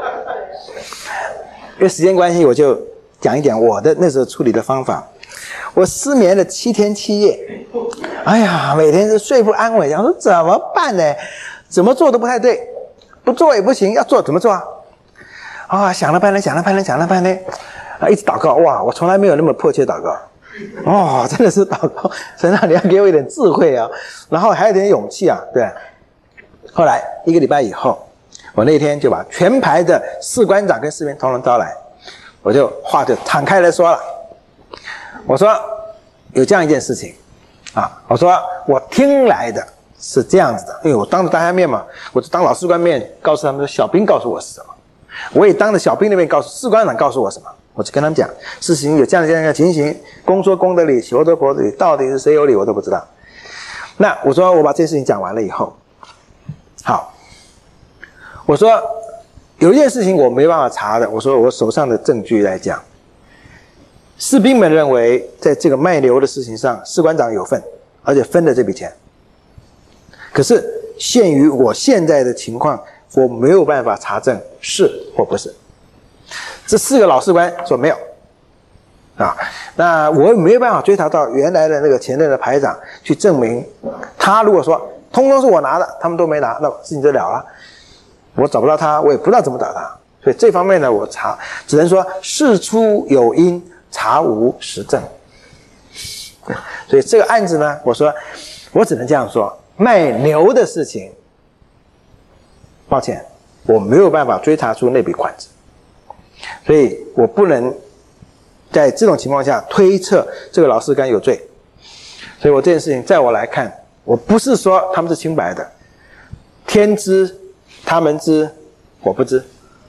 为时间关系，我就讲一讲我的那时候处理的方法。我失眠了7天7夜，哎呀，每天是睡不安稳，想说怎么办呢？怎么做都不太对，不做也不行，要做怎么做啊？啊，想了半天。啊，一直祷告，哇！我从来没有那么迫切祷告，哦，真的是祷告，神啊，你要给我一点智慧啊，然后还有点勇气啊，对。后来1个礼拜以后，我那天就把全排的士官长跟士兵统统招来，我就话就敞开来说了。我说有这样一件事情啊，我说我听来的是这样子的，因为我当着大家面嘛，我就当老士官面告诉他们说，小兵告诉我是什么，我也当着小兵那边告诉士官长告诉我什么。我就跟他们讲，事情有这样的情形，公说公的理，婆说婆的理，到底是谁有理我都不知道。那我说我把这件事情讲完了以后，好，我说有一件事情我没办法查的，我说我手上的证据来讲，士兵们认为在这个卖牛的事情上，士官长有份，而且分了这笔钱。可是限于我现在的情况，我没有办法查证是或不是。这4个老士官说没有啊，那我没有办法追查到原来的那个前任的排长去证明，他如果说通通是我拿的，他们都没拿，那事情就了了。我找不到他，我也不知道怎么找他，所以这方面呢，我查只能说事出有因， 查无实证。所以这个案子呢，我说我只能这样说，卖牛的事情，抱歉，我没有办法追查出那笔款子，所以我不能在这种情况下推测这个老士官有罪。所以我这件事情在我来看，我不是说他们是清白的，天知他们知我不知。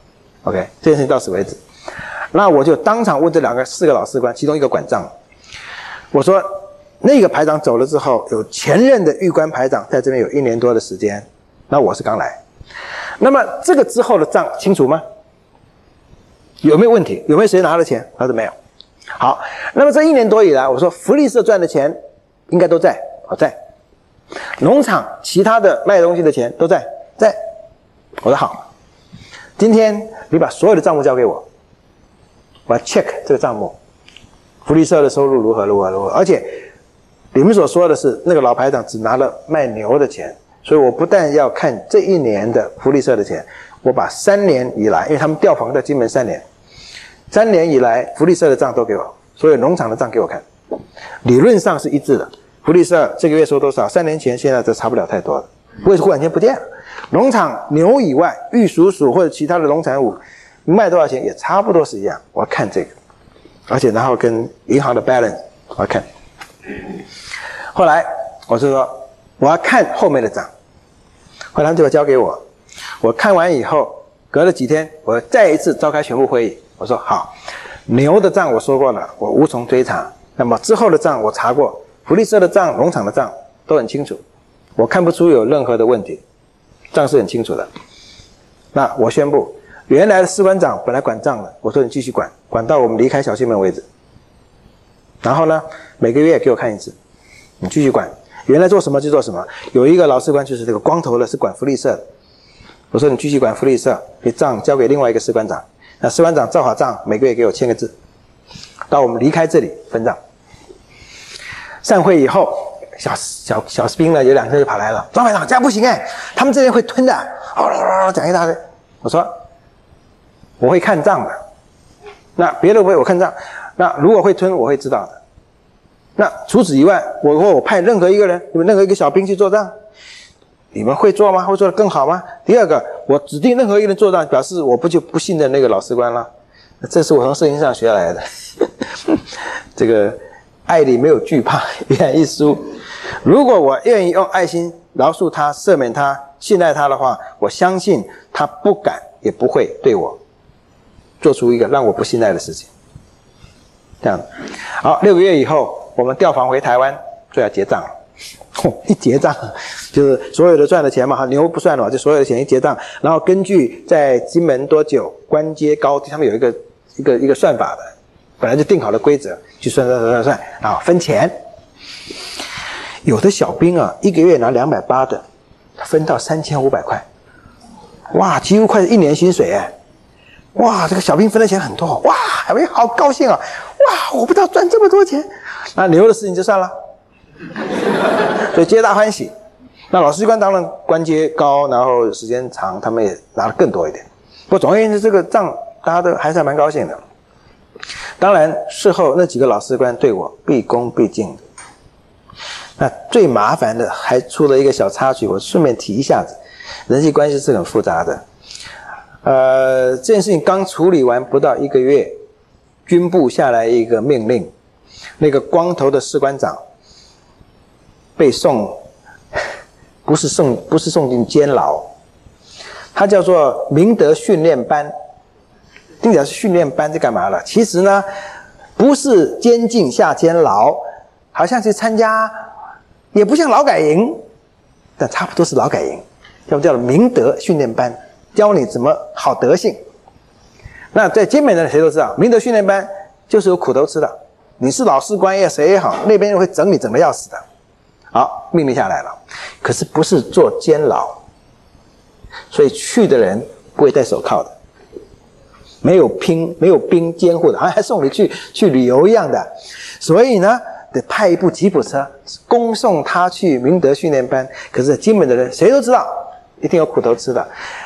OK， 这件事情到此为止。那我就当场问这4个老士官，其中一个管账，我说那个排长走了之后，有前任的狱官排长在这边有1年多的时间，那我是刚来，那么这个之后的账清楚吗？有没有问题？有没有谁拿了钱？他说没有。好，那么这1年多以来，我说福利社赚的钱应该都在，在。农场其他的卖东西的钱都在。我说好，今天你把所有的账目交给我，我要 check 这个账目，福利社的收入如何，而且你们所说的是那个老排长只拿了卖牛的钱，所以我不但要看这1年的福利社的钱，我把3年以来，因为他们调房在金门3年以来福利社的账都给我，所有农场的账给我看，理论上是一致的。福利社这个月收多少，3年前现在这差不了太多了，不会忽然间不见了。农场牛以外，玉蜀黍或者其他的农产物卖多少钱也差不多是一样，我要看这个，而且然后跟银行的 balance 我要看。后来我就说我要看后面的账，后来他们就把交给我，我看完以后隔了几天，我再一次召开全部会议，我说好，牛的账我说过了，我无从追查，那么之后的账我查过，福利社的账、农场的账都很清楚，我看不出有任何的问题，账是很清楚的。那我宣布，原来的士官长本来管账的，我说你继续管，管到我们离开小西门为止。然后呢，每个月给我看一次，你继续管，原来做什么就做什么。有一个老士官就是这个光头的，是管福利社的，我说你继续管福利社，你账交给另外一个士官长，那士官长照好账，每个月给我签个字，到我们离开这里分账。散会以后，小士兵呢有2个就跑来了，张排长这样不行他们这边会吞的，讲一大堆。我说我会看账的，那别的我看账，那如果会吞我会知道的。那除此以外，我派任何一个人，你们任何一个小兵去做账，你们会做吗？会做得更好吗？第二个，我指定任何一个人做账，表示我就不信任那个老士官了，这是我从圣经上学来的。这个爱里没有惧怕，一言一书。如果我愿意用爱心饶恕他、赦免他、信赖他的话，我相信他不敢也不会对我做出一个让我不信赖的事情。这样，好，6个月以后，我们调防回台湾，就要结账了。一结账就是所有的赚的钱嘛，牛不算了，就所有的钱一结账，然后根据在金门多久、官阶高低，他们有一个算法的，本来就定好的规则，去算，然后分钱。有的小兵啊，1个月拿280的，分到3500块，哇，几乎快1年薪水哇，这个小兵分的钱很多，哇，小兵好高兴啊，哇，我不知道赚这么多钱，那牛的事情就算了，所以皆大欢喜。那老士官当然官阶高，然后时间长，他们也拿得更多一点。不过总而言之，这个账大家都还是蛮高兴的。当然事后那几个老士官对我毕恭毕敬的。那最麻烦的还出了一个小插曲，我顺便提一下子，人际关系是很复杂的。这件事情刚处理完不到1个月，军部下来一个命令，那个光头的士官长被不是送进监牢，他叫做明德训练班，听起来是训练班是干嘛了？其实呢，不是监禁下监牢，好像去参加，也不像劳改营，但差不多是劳改营，叫明德训练班，教你怎么好德性。那在金门的人谁都知道，明德训练班就是有苦头吃的，你是老士官也谁也好，那边会整你整得要死的。好，命令下来了，可是不是做监牢，所以去的人不会戴手铐的，没有兵监护的，好像还送你去旅游一样的。所以呢，得派一部吉普车恭送他去明德训练班。可是金门的人谁都知道，一定有苦头吃的。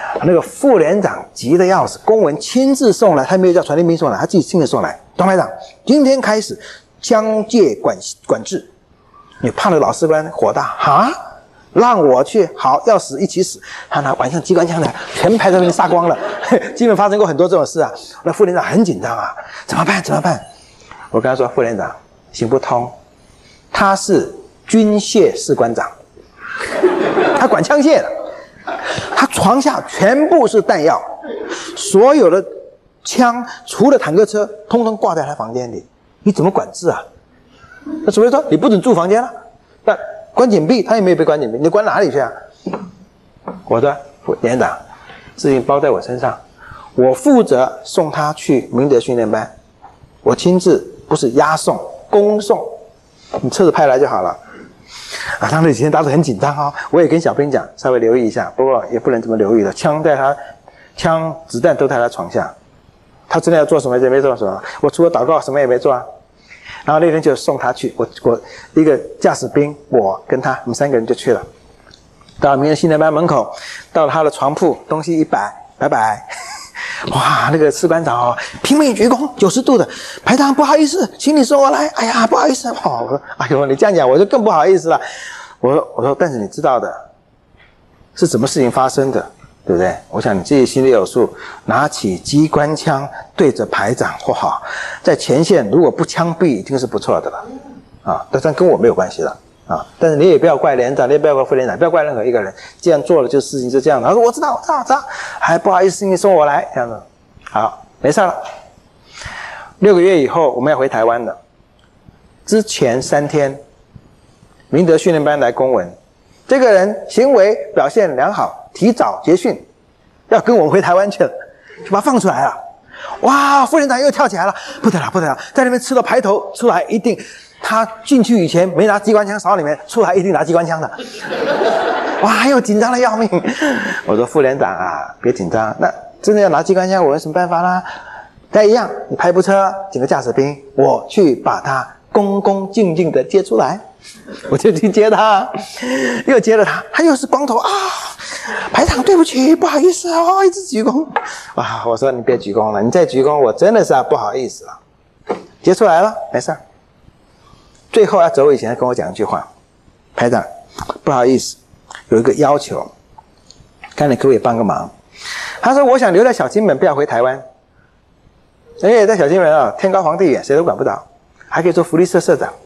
那个副连长急得要死，公文亲自送来，他没有叫传令兵送来，他自己亲自送来。董排长，今天开始枪械管制。你怕那个老士官火大啊，让我去，好，要死一起死。他拿晚上机关枪的，全排在那边杀光了。基本发生过很多这种事啊。那副连长很紧张啊，怎么办？怎么办？我跟他说，副连长行不通，他是军械士官长，他管枪械的，他床下全部是弹药，所有的枪除了坦克车，通通挂在他房间里，你怎么管制啊？那除非说你不准住房间了，但关紧闭，他也没有被关紧闭，你关哪里去啊？我说连长，事情包在我身上，我负责送他去明德训练班，我亲自，不是押送，公送，你车子派来就好了。啊，当时几天大家都很紧张哦，我也跟小兵讲，稍微留意一下，不过也不能这么留意的，枪子弹都在他床下，他真的要做什么也没做什么，我除了祷告什么也没做啊。然后那天就送他去，我一个驾驶兵，我跟他，我们3个人就去了，到明德训练班门口，到了他的床铺，东西一摆，拜。哇，那个士官长哦，拼命鞠躬，90度的，排长不好意思，请你送我来。哎呀，不好意思，我说，哎呦，你这样讲我就更不好意思了。我说，但是你知道的，是什么事情发生的，对不对？我想你自己心里有数。拿起机关枪对着排长，哇，在前线如果不枪毙，已经是不错的了啊。但跟我没有关系了啊。但是你也不要怪连长，你也不要怪副连长，不要怪任何一个人。既然做了，就事情是这样的。他说我知道，还不好意思，你送我来这样子。好，没事了。6个月以后我们要回台湾了，之前3天，明德训练班来公文，这个人行为表现良好，提早结训，要跟我们回台湾去了，就把他放出来了。哇，副连长又跳起来了，不得了，在那边吃到排头出来，一定他进去以前没拿机关枪扫里面，出来一定拿机关枪的。哇，又紧张的要命。我说副连长啊，别紧张，那真的要拿机关枪，我有什么办法啦？但一样，你派部车，请个驾驶兵，我去把他恭恭敬敬的接出来。我就去接他，又接了他又是光头啊！排长对不起，不好意思啊，一直鞠躬。哇，我说你别鞠躬了，你再鞠躬我真的是不好意思了。接出来了，没事。最后要走以前跟我讲一句话，排长，不好意思，有一个要求，看你可不可以帮个忙。他说我想留在小金门，不要回台湾。因为在小金门啊，天高皇帝远，谁都管不到，还可以做福利社社长。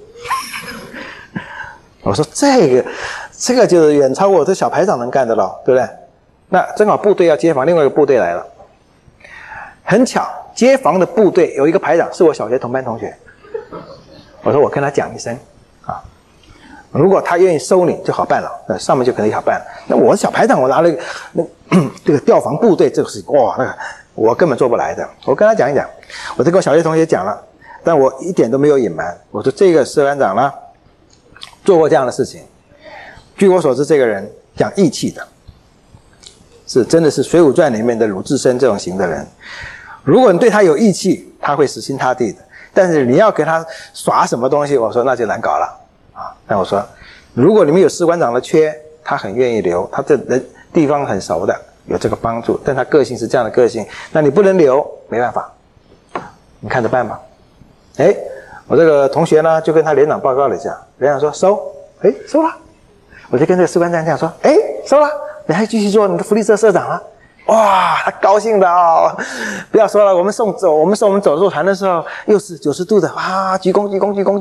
我说这个就是远超我这小排长能干的了，对不对？那正好部队要接防，另外一个部队来了，很巧，接防的部队有一个排长是我小学同班同学。我说我跟他讲一声啊，如果他愿意收你就好办了，那上面就可以好办了。那我是小排长，我拿了这个调防部队这个事情，哇，那个我根本做不来的。我跟他讲一讲，我就跟我小学同学讲了，但我一点都没有隐瞒。我说这个士官长呢，做过这样的事情。据我所知，这个人讲义气的，是真的是《水浒传》里面的鲁智深这种型的人。如果你对他有义气，他会死心塌地的。但是你要给他耍什么东西，我说那就难搞了啊。但我说，如果你们有士官长的缺，他很愿意留，他这人地方很熟的，有这个帮助。但他个性是这样的个性，那你不能留，没办法，你看着办吧。我这个同学呢，就跟他连长报告了一下，连长说收，收了。我就跟这个士官长这样说，收了，你还继续做你的福利社社长了。哇，他高兴的哦，不要说了，我们送我们走入团的时候，又是90度的，哇，鞠躬。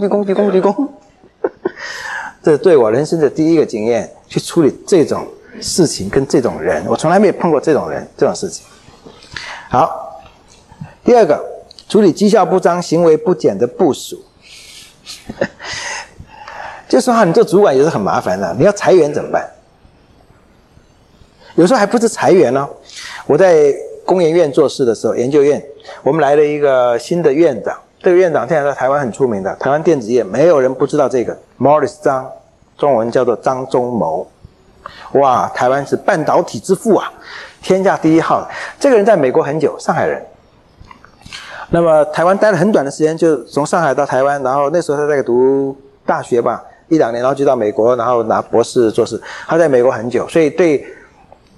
这对我人生的第一个经验，去处理这种事情跟这种人，我从来没有碰过这种人这种事情。好，第二个，处理绩效不彰、行为不检的部属。就说你做主管也是很麻烦的，你要裁员怎么办？有时候还不是裁员哦。我在工研院做事的时候，研究院，我们来了一个新的院长，这个院长现在在台湾很出名的，台湾电子业没有人不知道这个 Morris 张，中文叫做张忠谋。哇，台湾是半导体之父啊，天下第一号。这个人在美国很久，上海人。那么台湾待了很短的时间，就从上海到台湾，然后那时候他在读大学吧1-2年，然后就到美国，然后拿博士做事。他在美国很久，所以对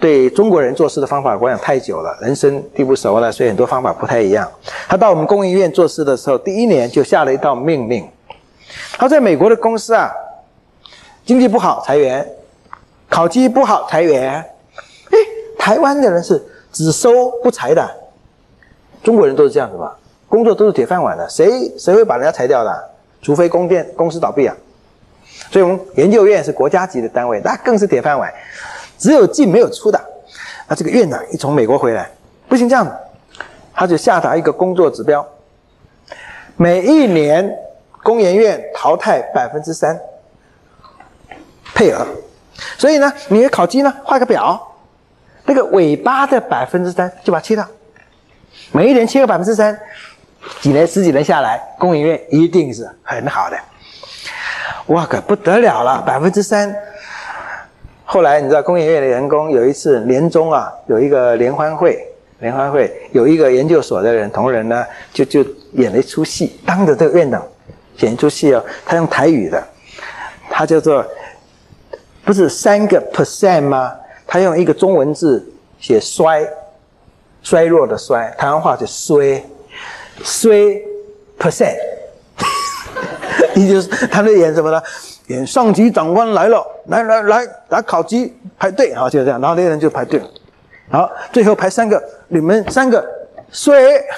对中国人做事的方法，我想太久了，人生地不熟了，所以很多方法不太一样。他到我们工研院做事的时候，第一年就下了一道命令，他在美国的公司啊，经济不好裁员，考绩不好裁员。台湾的人是只收不裁的，中国人都是这样子吧？工作都是铁饭碗的，谁会把人家裁掉的？除非公司倒闭啊。所以我们研究院是国家级的单位，那更是铁饭碗，只有进没有出的。那这个院长一从美国回来，不行这样，他就下达一个工作指标，每一年工研院淘汰3%配额。所以呢，你的考绩呢画个表，那个尾巴的3%就把它切掉，每一年切个3%，十几年下来，工研院一定是很好的。哇，可不得了了，3%。后来你知道工研院的员工有一次年终啊，有一个联欢会，有一个研究所的同仁呢，就演了一出戏，当着这个院长演一出戏哦，他用台语的，他叫做不是3% 吗？他用一个中文字写衰弱的衰，台湾话就衰 percent。也就是他们演什么呢？演上级长官来了，来考绩排队，然后就这样，然后那些人就排队，好，最后排3个，你们3个衰，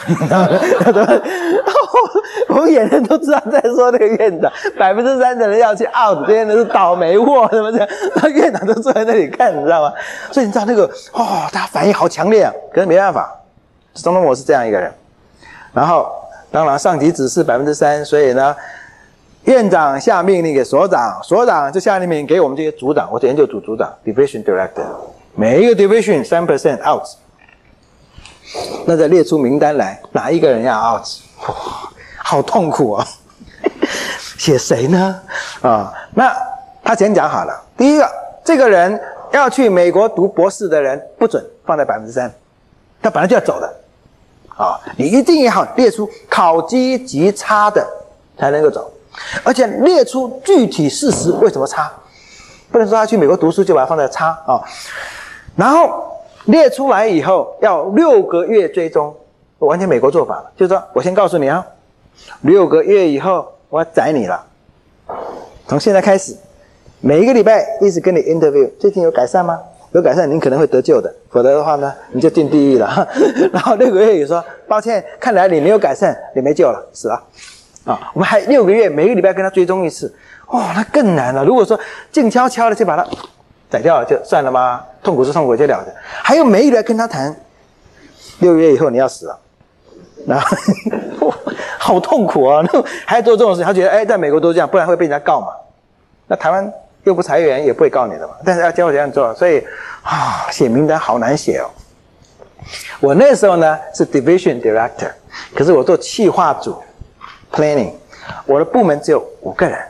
我们演员都知道在说那个院长，3%的人要去 out， 这些人是倒霉货，什么的，那院长都坐在那里看，你知道吗？所以你知道那个大家反应好强烈啊，可是没办法，总统我是这样一个人，然后当然上级指示3%，所以呢。院长下命令给所长，所长就下命令给我们这些组长，我是研究组组长 division director， 每一个 division 3% out， 那再列出名单来，哪一个人要 out， 好痛苦啊！写谁呢？那他先讲好了，第一个，这个人要去美国读博士的人不准放在3%，他本来就要走的，你一定要列出考绩极差的才能够走。而且列出具体事实，为什么差？不能说他去美国读书就把它放在差啊。然后列出来以后要6个月追踪，完全美国做法了，就是说我先告诉你啊，6个月以后我要宰你了。从现在开始，每一个礼拜一直跟你 interview， 最近有改善吗？有改善，你可能会得救的，否则的话呢，你就进地狱了。然后6个月也说，抱歉，看来你没有改善，你没救了，死了。我们还6个月，每个礼拜跟他追踪一次，那更难了。如果说静悄悄的就把他宰掉了，就算了吗？痛苦是痛苦就了的。还有每一个礼拜跟他谈，6个月以后你要死了，然后好痛苦啊！还做这种事，他觉得在美国都这样，不然会被人家告嘛。那台湾又不裁员，也不会告你的嘛。但是要教我这样做，所以写名单好难写哦。我那时候呢是 division director， 可是我做企划组。planning， 我的部门只有5个人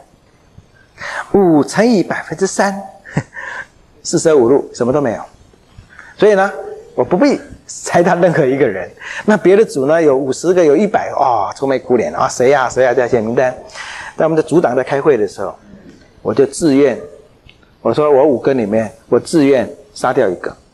，5乘以3%， 45路，什么都没有。所以呢，我不必裁他任何一个人。那别的组呢，有50个，有100，愁眉苦脸啊，谁呀这样写名单。在我们的组长在开会的时候，我就自愿，我说我5个里面，我自愿杀掉1个，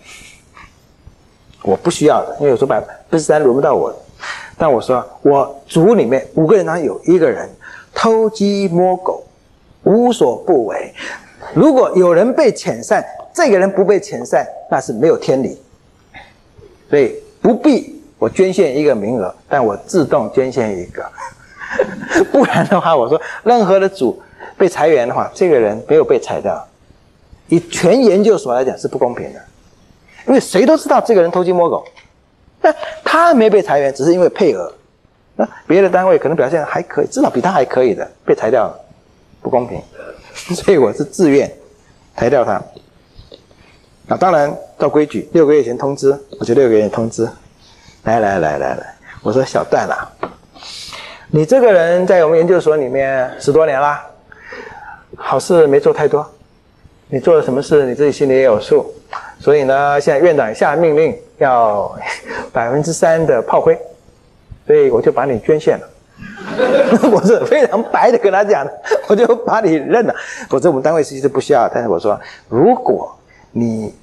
我不需要的，因为有时候3%轮不到我。但我说，我组里面5个人当中有1个人偷鸡摸狗，无所不为。如果有人被遣散，这个人不被遣散，那是没有天理。所以不必我捐献1个名额，但我自动捐献1个。不然的话，我说任何的组被裁员的话，这个人没有被裁掉，以全研究所来讲是不公平的，因为谁都知道这个人偷鸡摸狗。但他没被裁员，只是因为配额。那别的单位可能表现还可以，至少比他还可以的，被裁掉了，不公平。所以我是自愿裁掉他。当然照规矩，6个月前通知，我就6个月前通知。来，我说小段啦，你这个人在我们研究所里面10多年啦，好事没做太多，你做了什么事你自己心里也有数。所以呢，现在院长下命令要3%的炮灰，所以我就把你捐献了。我是非常白的跟他讲的，我就把你认了。否则我们单位其实不需要。但是我说，如果你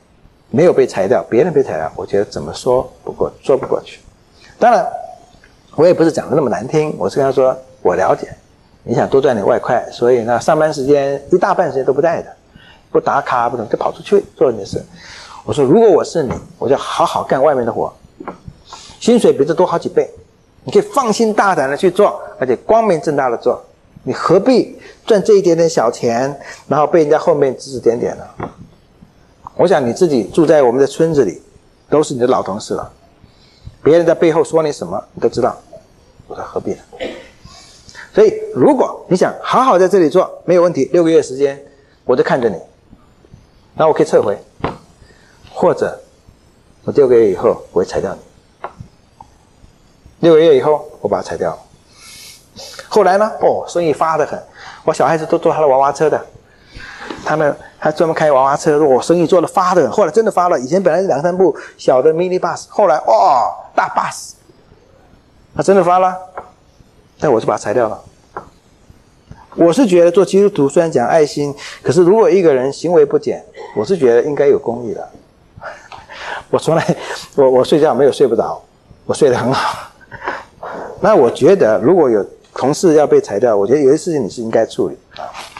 没有被裁掉，别人被裁掉，我觉得怎么说不过去。当然我也不是讲的那么难听，我是跟他说我了解你想多赚点外快，所以呢上班时间一大半时间都不在的，不打卡不等，就跑出去做你的事。我说如果我是你，我就好好干外面的活，薪水比这多好几倍，你可以放心大胆的去做，而且光明正大的做，你何必赚这一点点小钱，然后被人家后面指指点点呢？我想你自己住在我们的村子里，都是你的老同事了，别人在背后说你什么你都知道，我说何必呢？所以如果你想好好在这里做，没有问题，6个月时间我就看着你，那我可以撤回，或者我6个月以后我会裁掉你，6个月以后我把它裁掉了。后来呢生意发得很，我小孩子都坐他的娃娃车的，他专门开娃娃车，生意做得发得很，后来真的发了，以前本来是2-3部小的 mini bus， 后来大 bus， 他真的发了，但我就把它裁掉了。我是觉得做基督徒虽然讲爱心，可是如果一个人行为不检，我是觉得应该有公义的。我从来我睡觉没有睡不着，我睡得很好。那我觉得如果有同事要被裁掉，我觉得有些事情你是应该处理。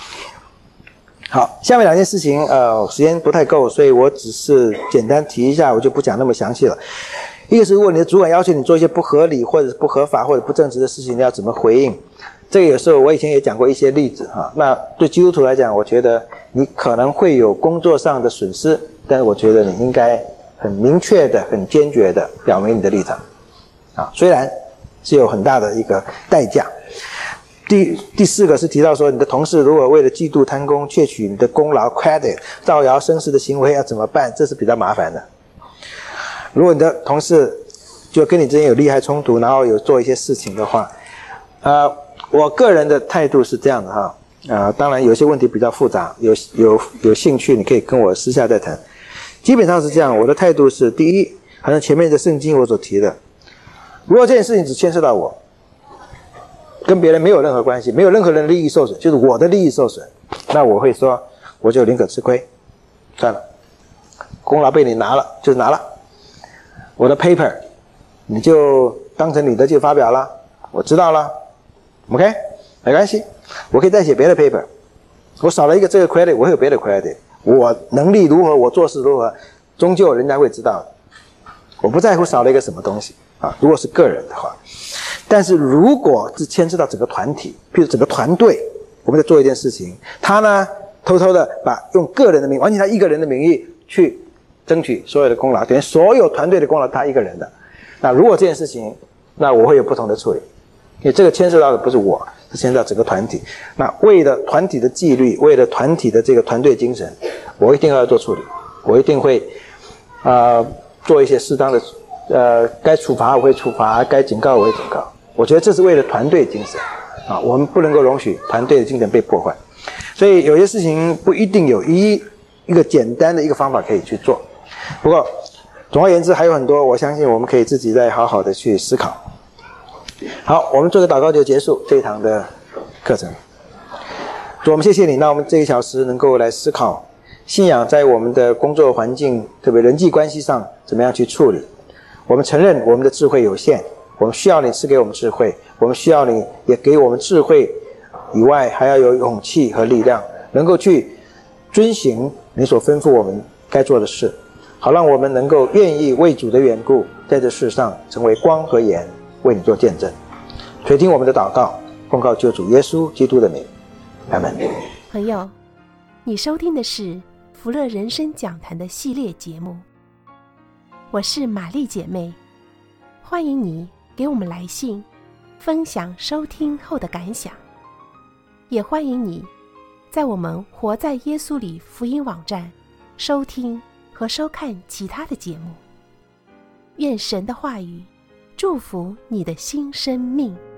好，下面2件事情时间不太够，所以我只是简单提一下，我就不讲那么详细了。一个是如果你的主管要求你做一些不合理或者是不合法或者不正直的事情，你要怎么回应？这个有时候我以前也讲过一些例子那对基督徒来讲，我觉得你可能会有工作上的损失，但是我觉得你应该很明确的很坚决的表明你的立场虽然是有很大的一个代价。第4个是提到说，你的同事如果为了嫉妒贪功窃取你的功劳 credit 造谣生事的行为要怎么办？这是比较麻烦的。如果你的同事就跟你之间有利害冲突，然后有做一些事情的话我个人的态度是这样的当然有些问题比较复杂，有兴趣你可以跟我私下再谈。基本上是这样，我的态度是，第一，好像前面的圣经我所提的，如果这件事情只牵涉到我，跟别人没有任何关系，没有任何人的利益受损，就是我的利益受损，那我会说我就宁可吃亏算了，功劳被你拿了就是拿了，我的 paper 你就当成你的就发表了，我知道了 OK 没关系，我可以再写别的 paper， 我少了一个这个 credit， 我会有别的 credit， 我能力如何，我做事如何，终究人家会知道的，我不在乎少了一个什么东西如果是个人的话。但是如果是牵涉到整个团体，譬如整个团队，我们在做一件事情，他呢偷偷的用个人的名，完全他一个人的名义去争取所有的功劳，等于所有团队的功劳他一个人的，那如果这件事情，那我会有不同的处理，因为这个牵涉到的不是我，是牵涉到整个团体。那为了团体的纪律，为了团体的这个团队精神，我一定要做处理，我一定会做一些适当的该处罚我会处罚，该警告我会警告。我觉得这是为了团队精神我们不能够容许团队的精神被破坏。所以有些事情不一定有一个简单的一个方法可以去做。不过总而言之还有很多，我相信我们可以自己再好好的去思考。好，我们做个祷告就结束这一堂的课程。主，我们谢谢你，那我们这1小时能够来思考信仰在我们的工作环境，特别人际关系上怎么样去处理。我们承认我们的智慧有限，我们需要你赐给我们智慧，我们需要你也给我们智慧以外还要有勇气和力量，能够去遵行你所吩咐我们该做的事，好让我们能够愿意为主的缘故在这世上成为光和盐，为你做见证。垂听我们的祷告，奉告救主耶稣基督的名，阿们。 朋友，你收听的是福乐人生讲坛的系列节目，我是玛丽姐妹，欢迎你给我们来信分享收听后的感想，也欢迎你在我们活在耶稣里福音网站收听和收看其他的节目。愿神的话语祝福你的新生命。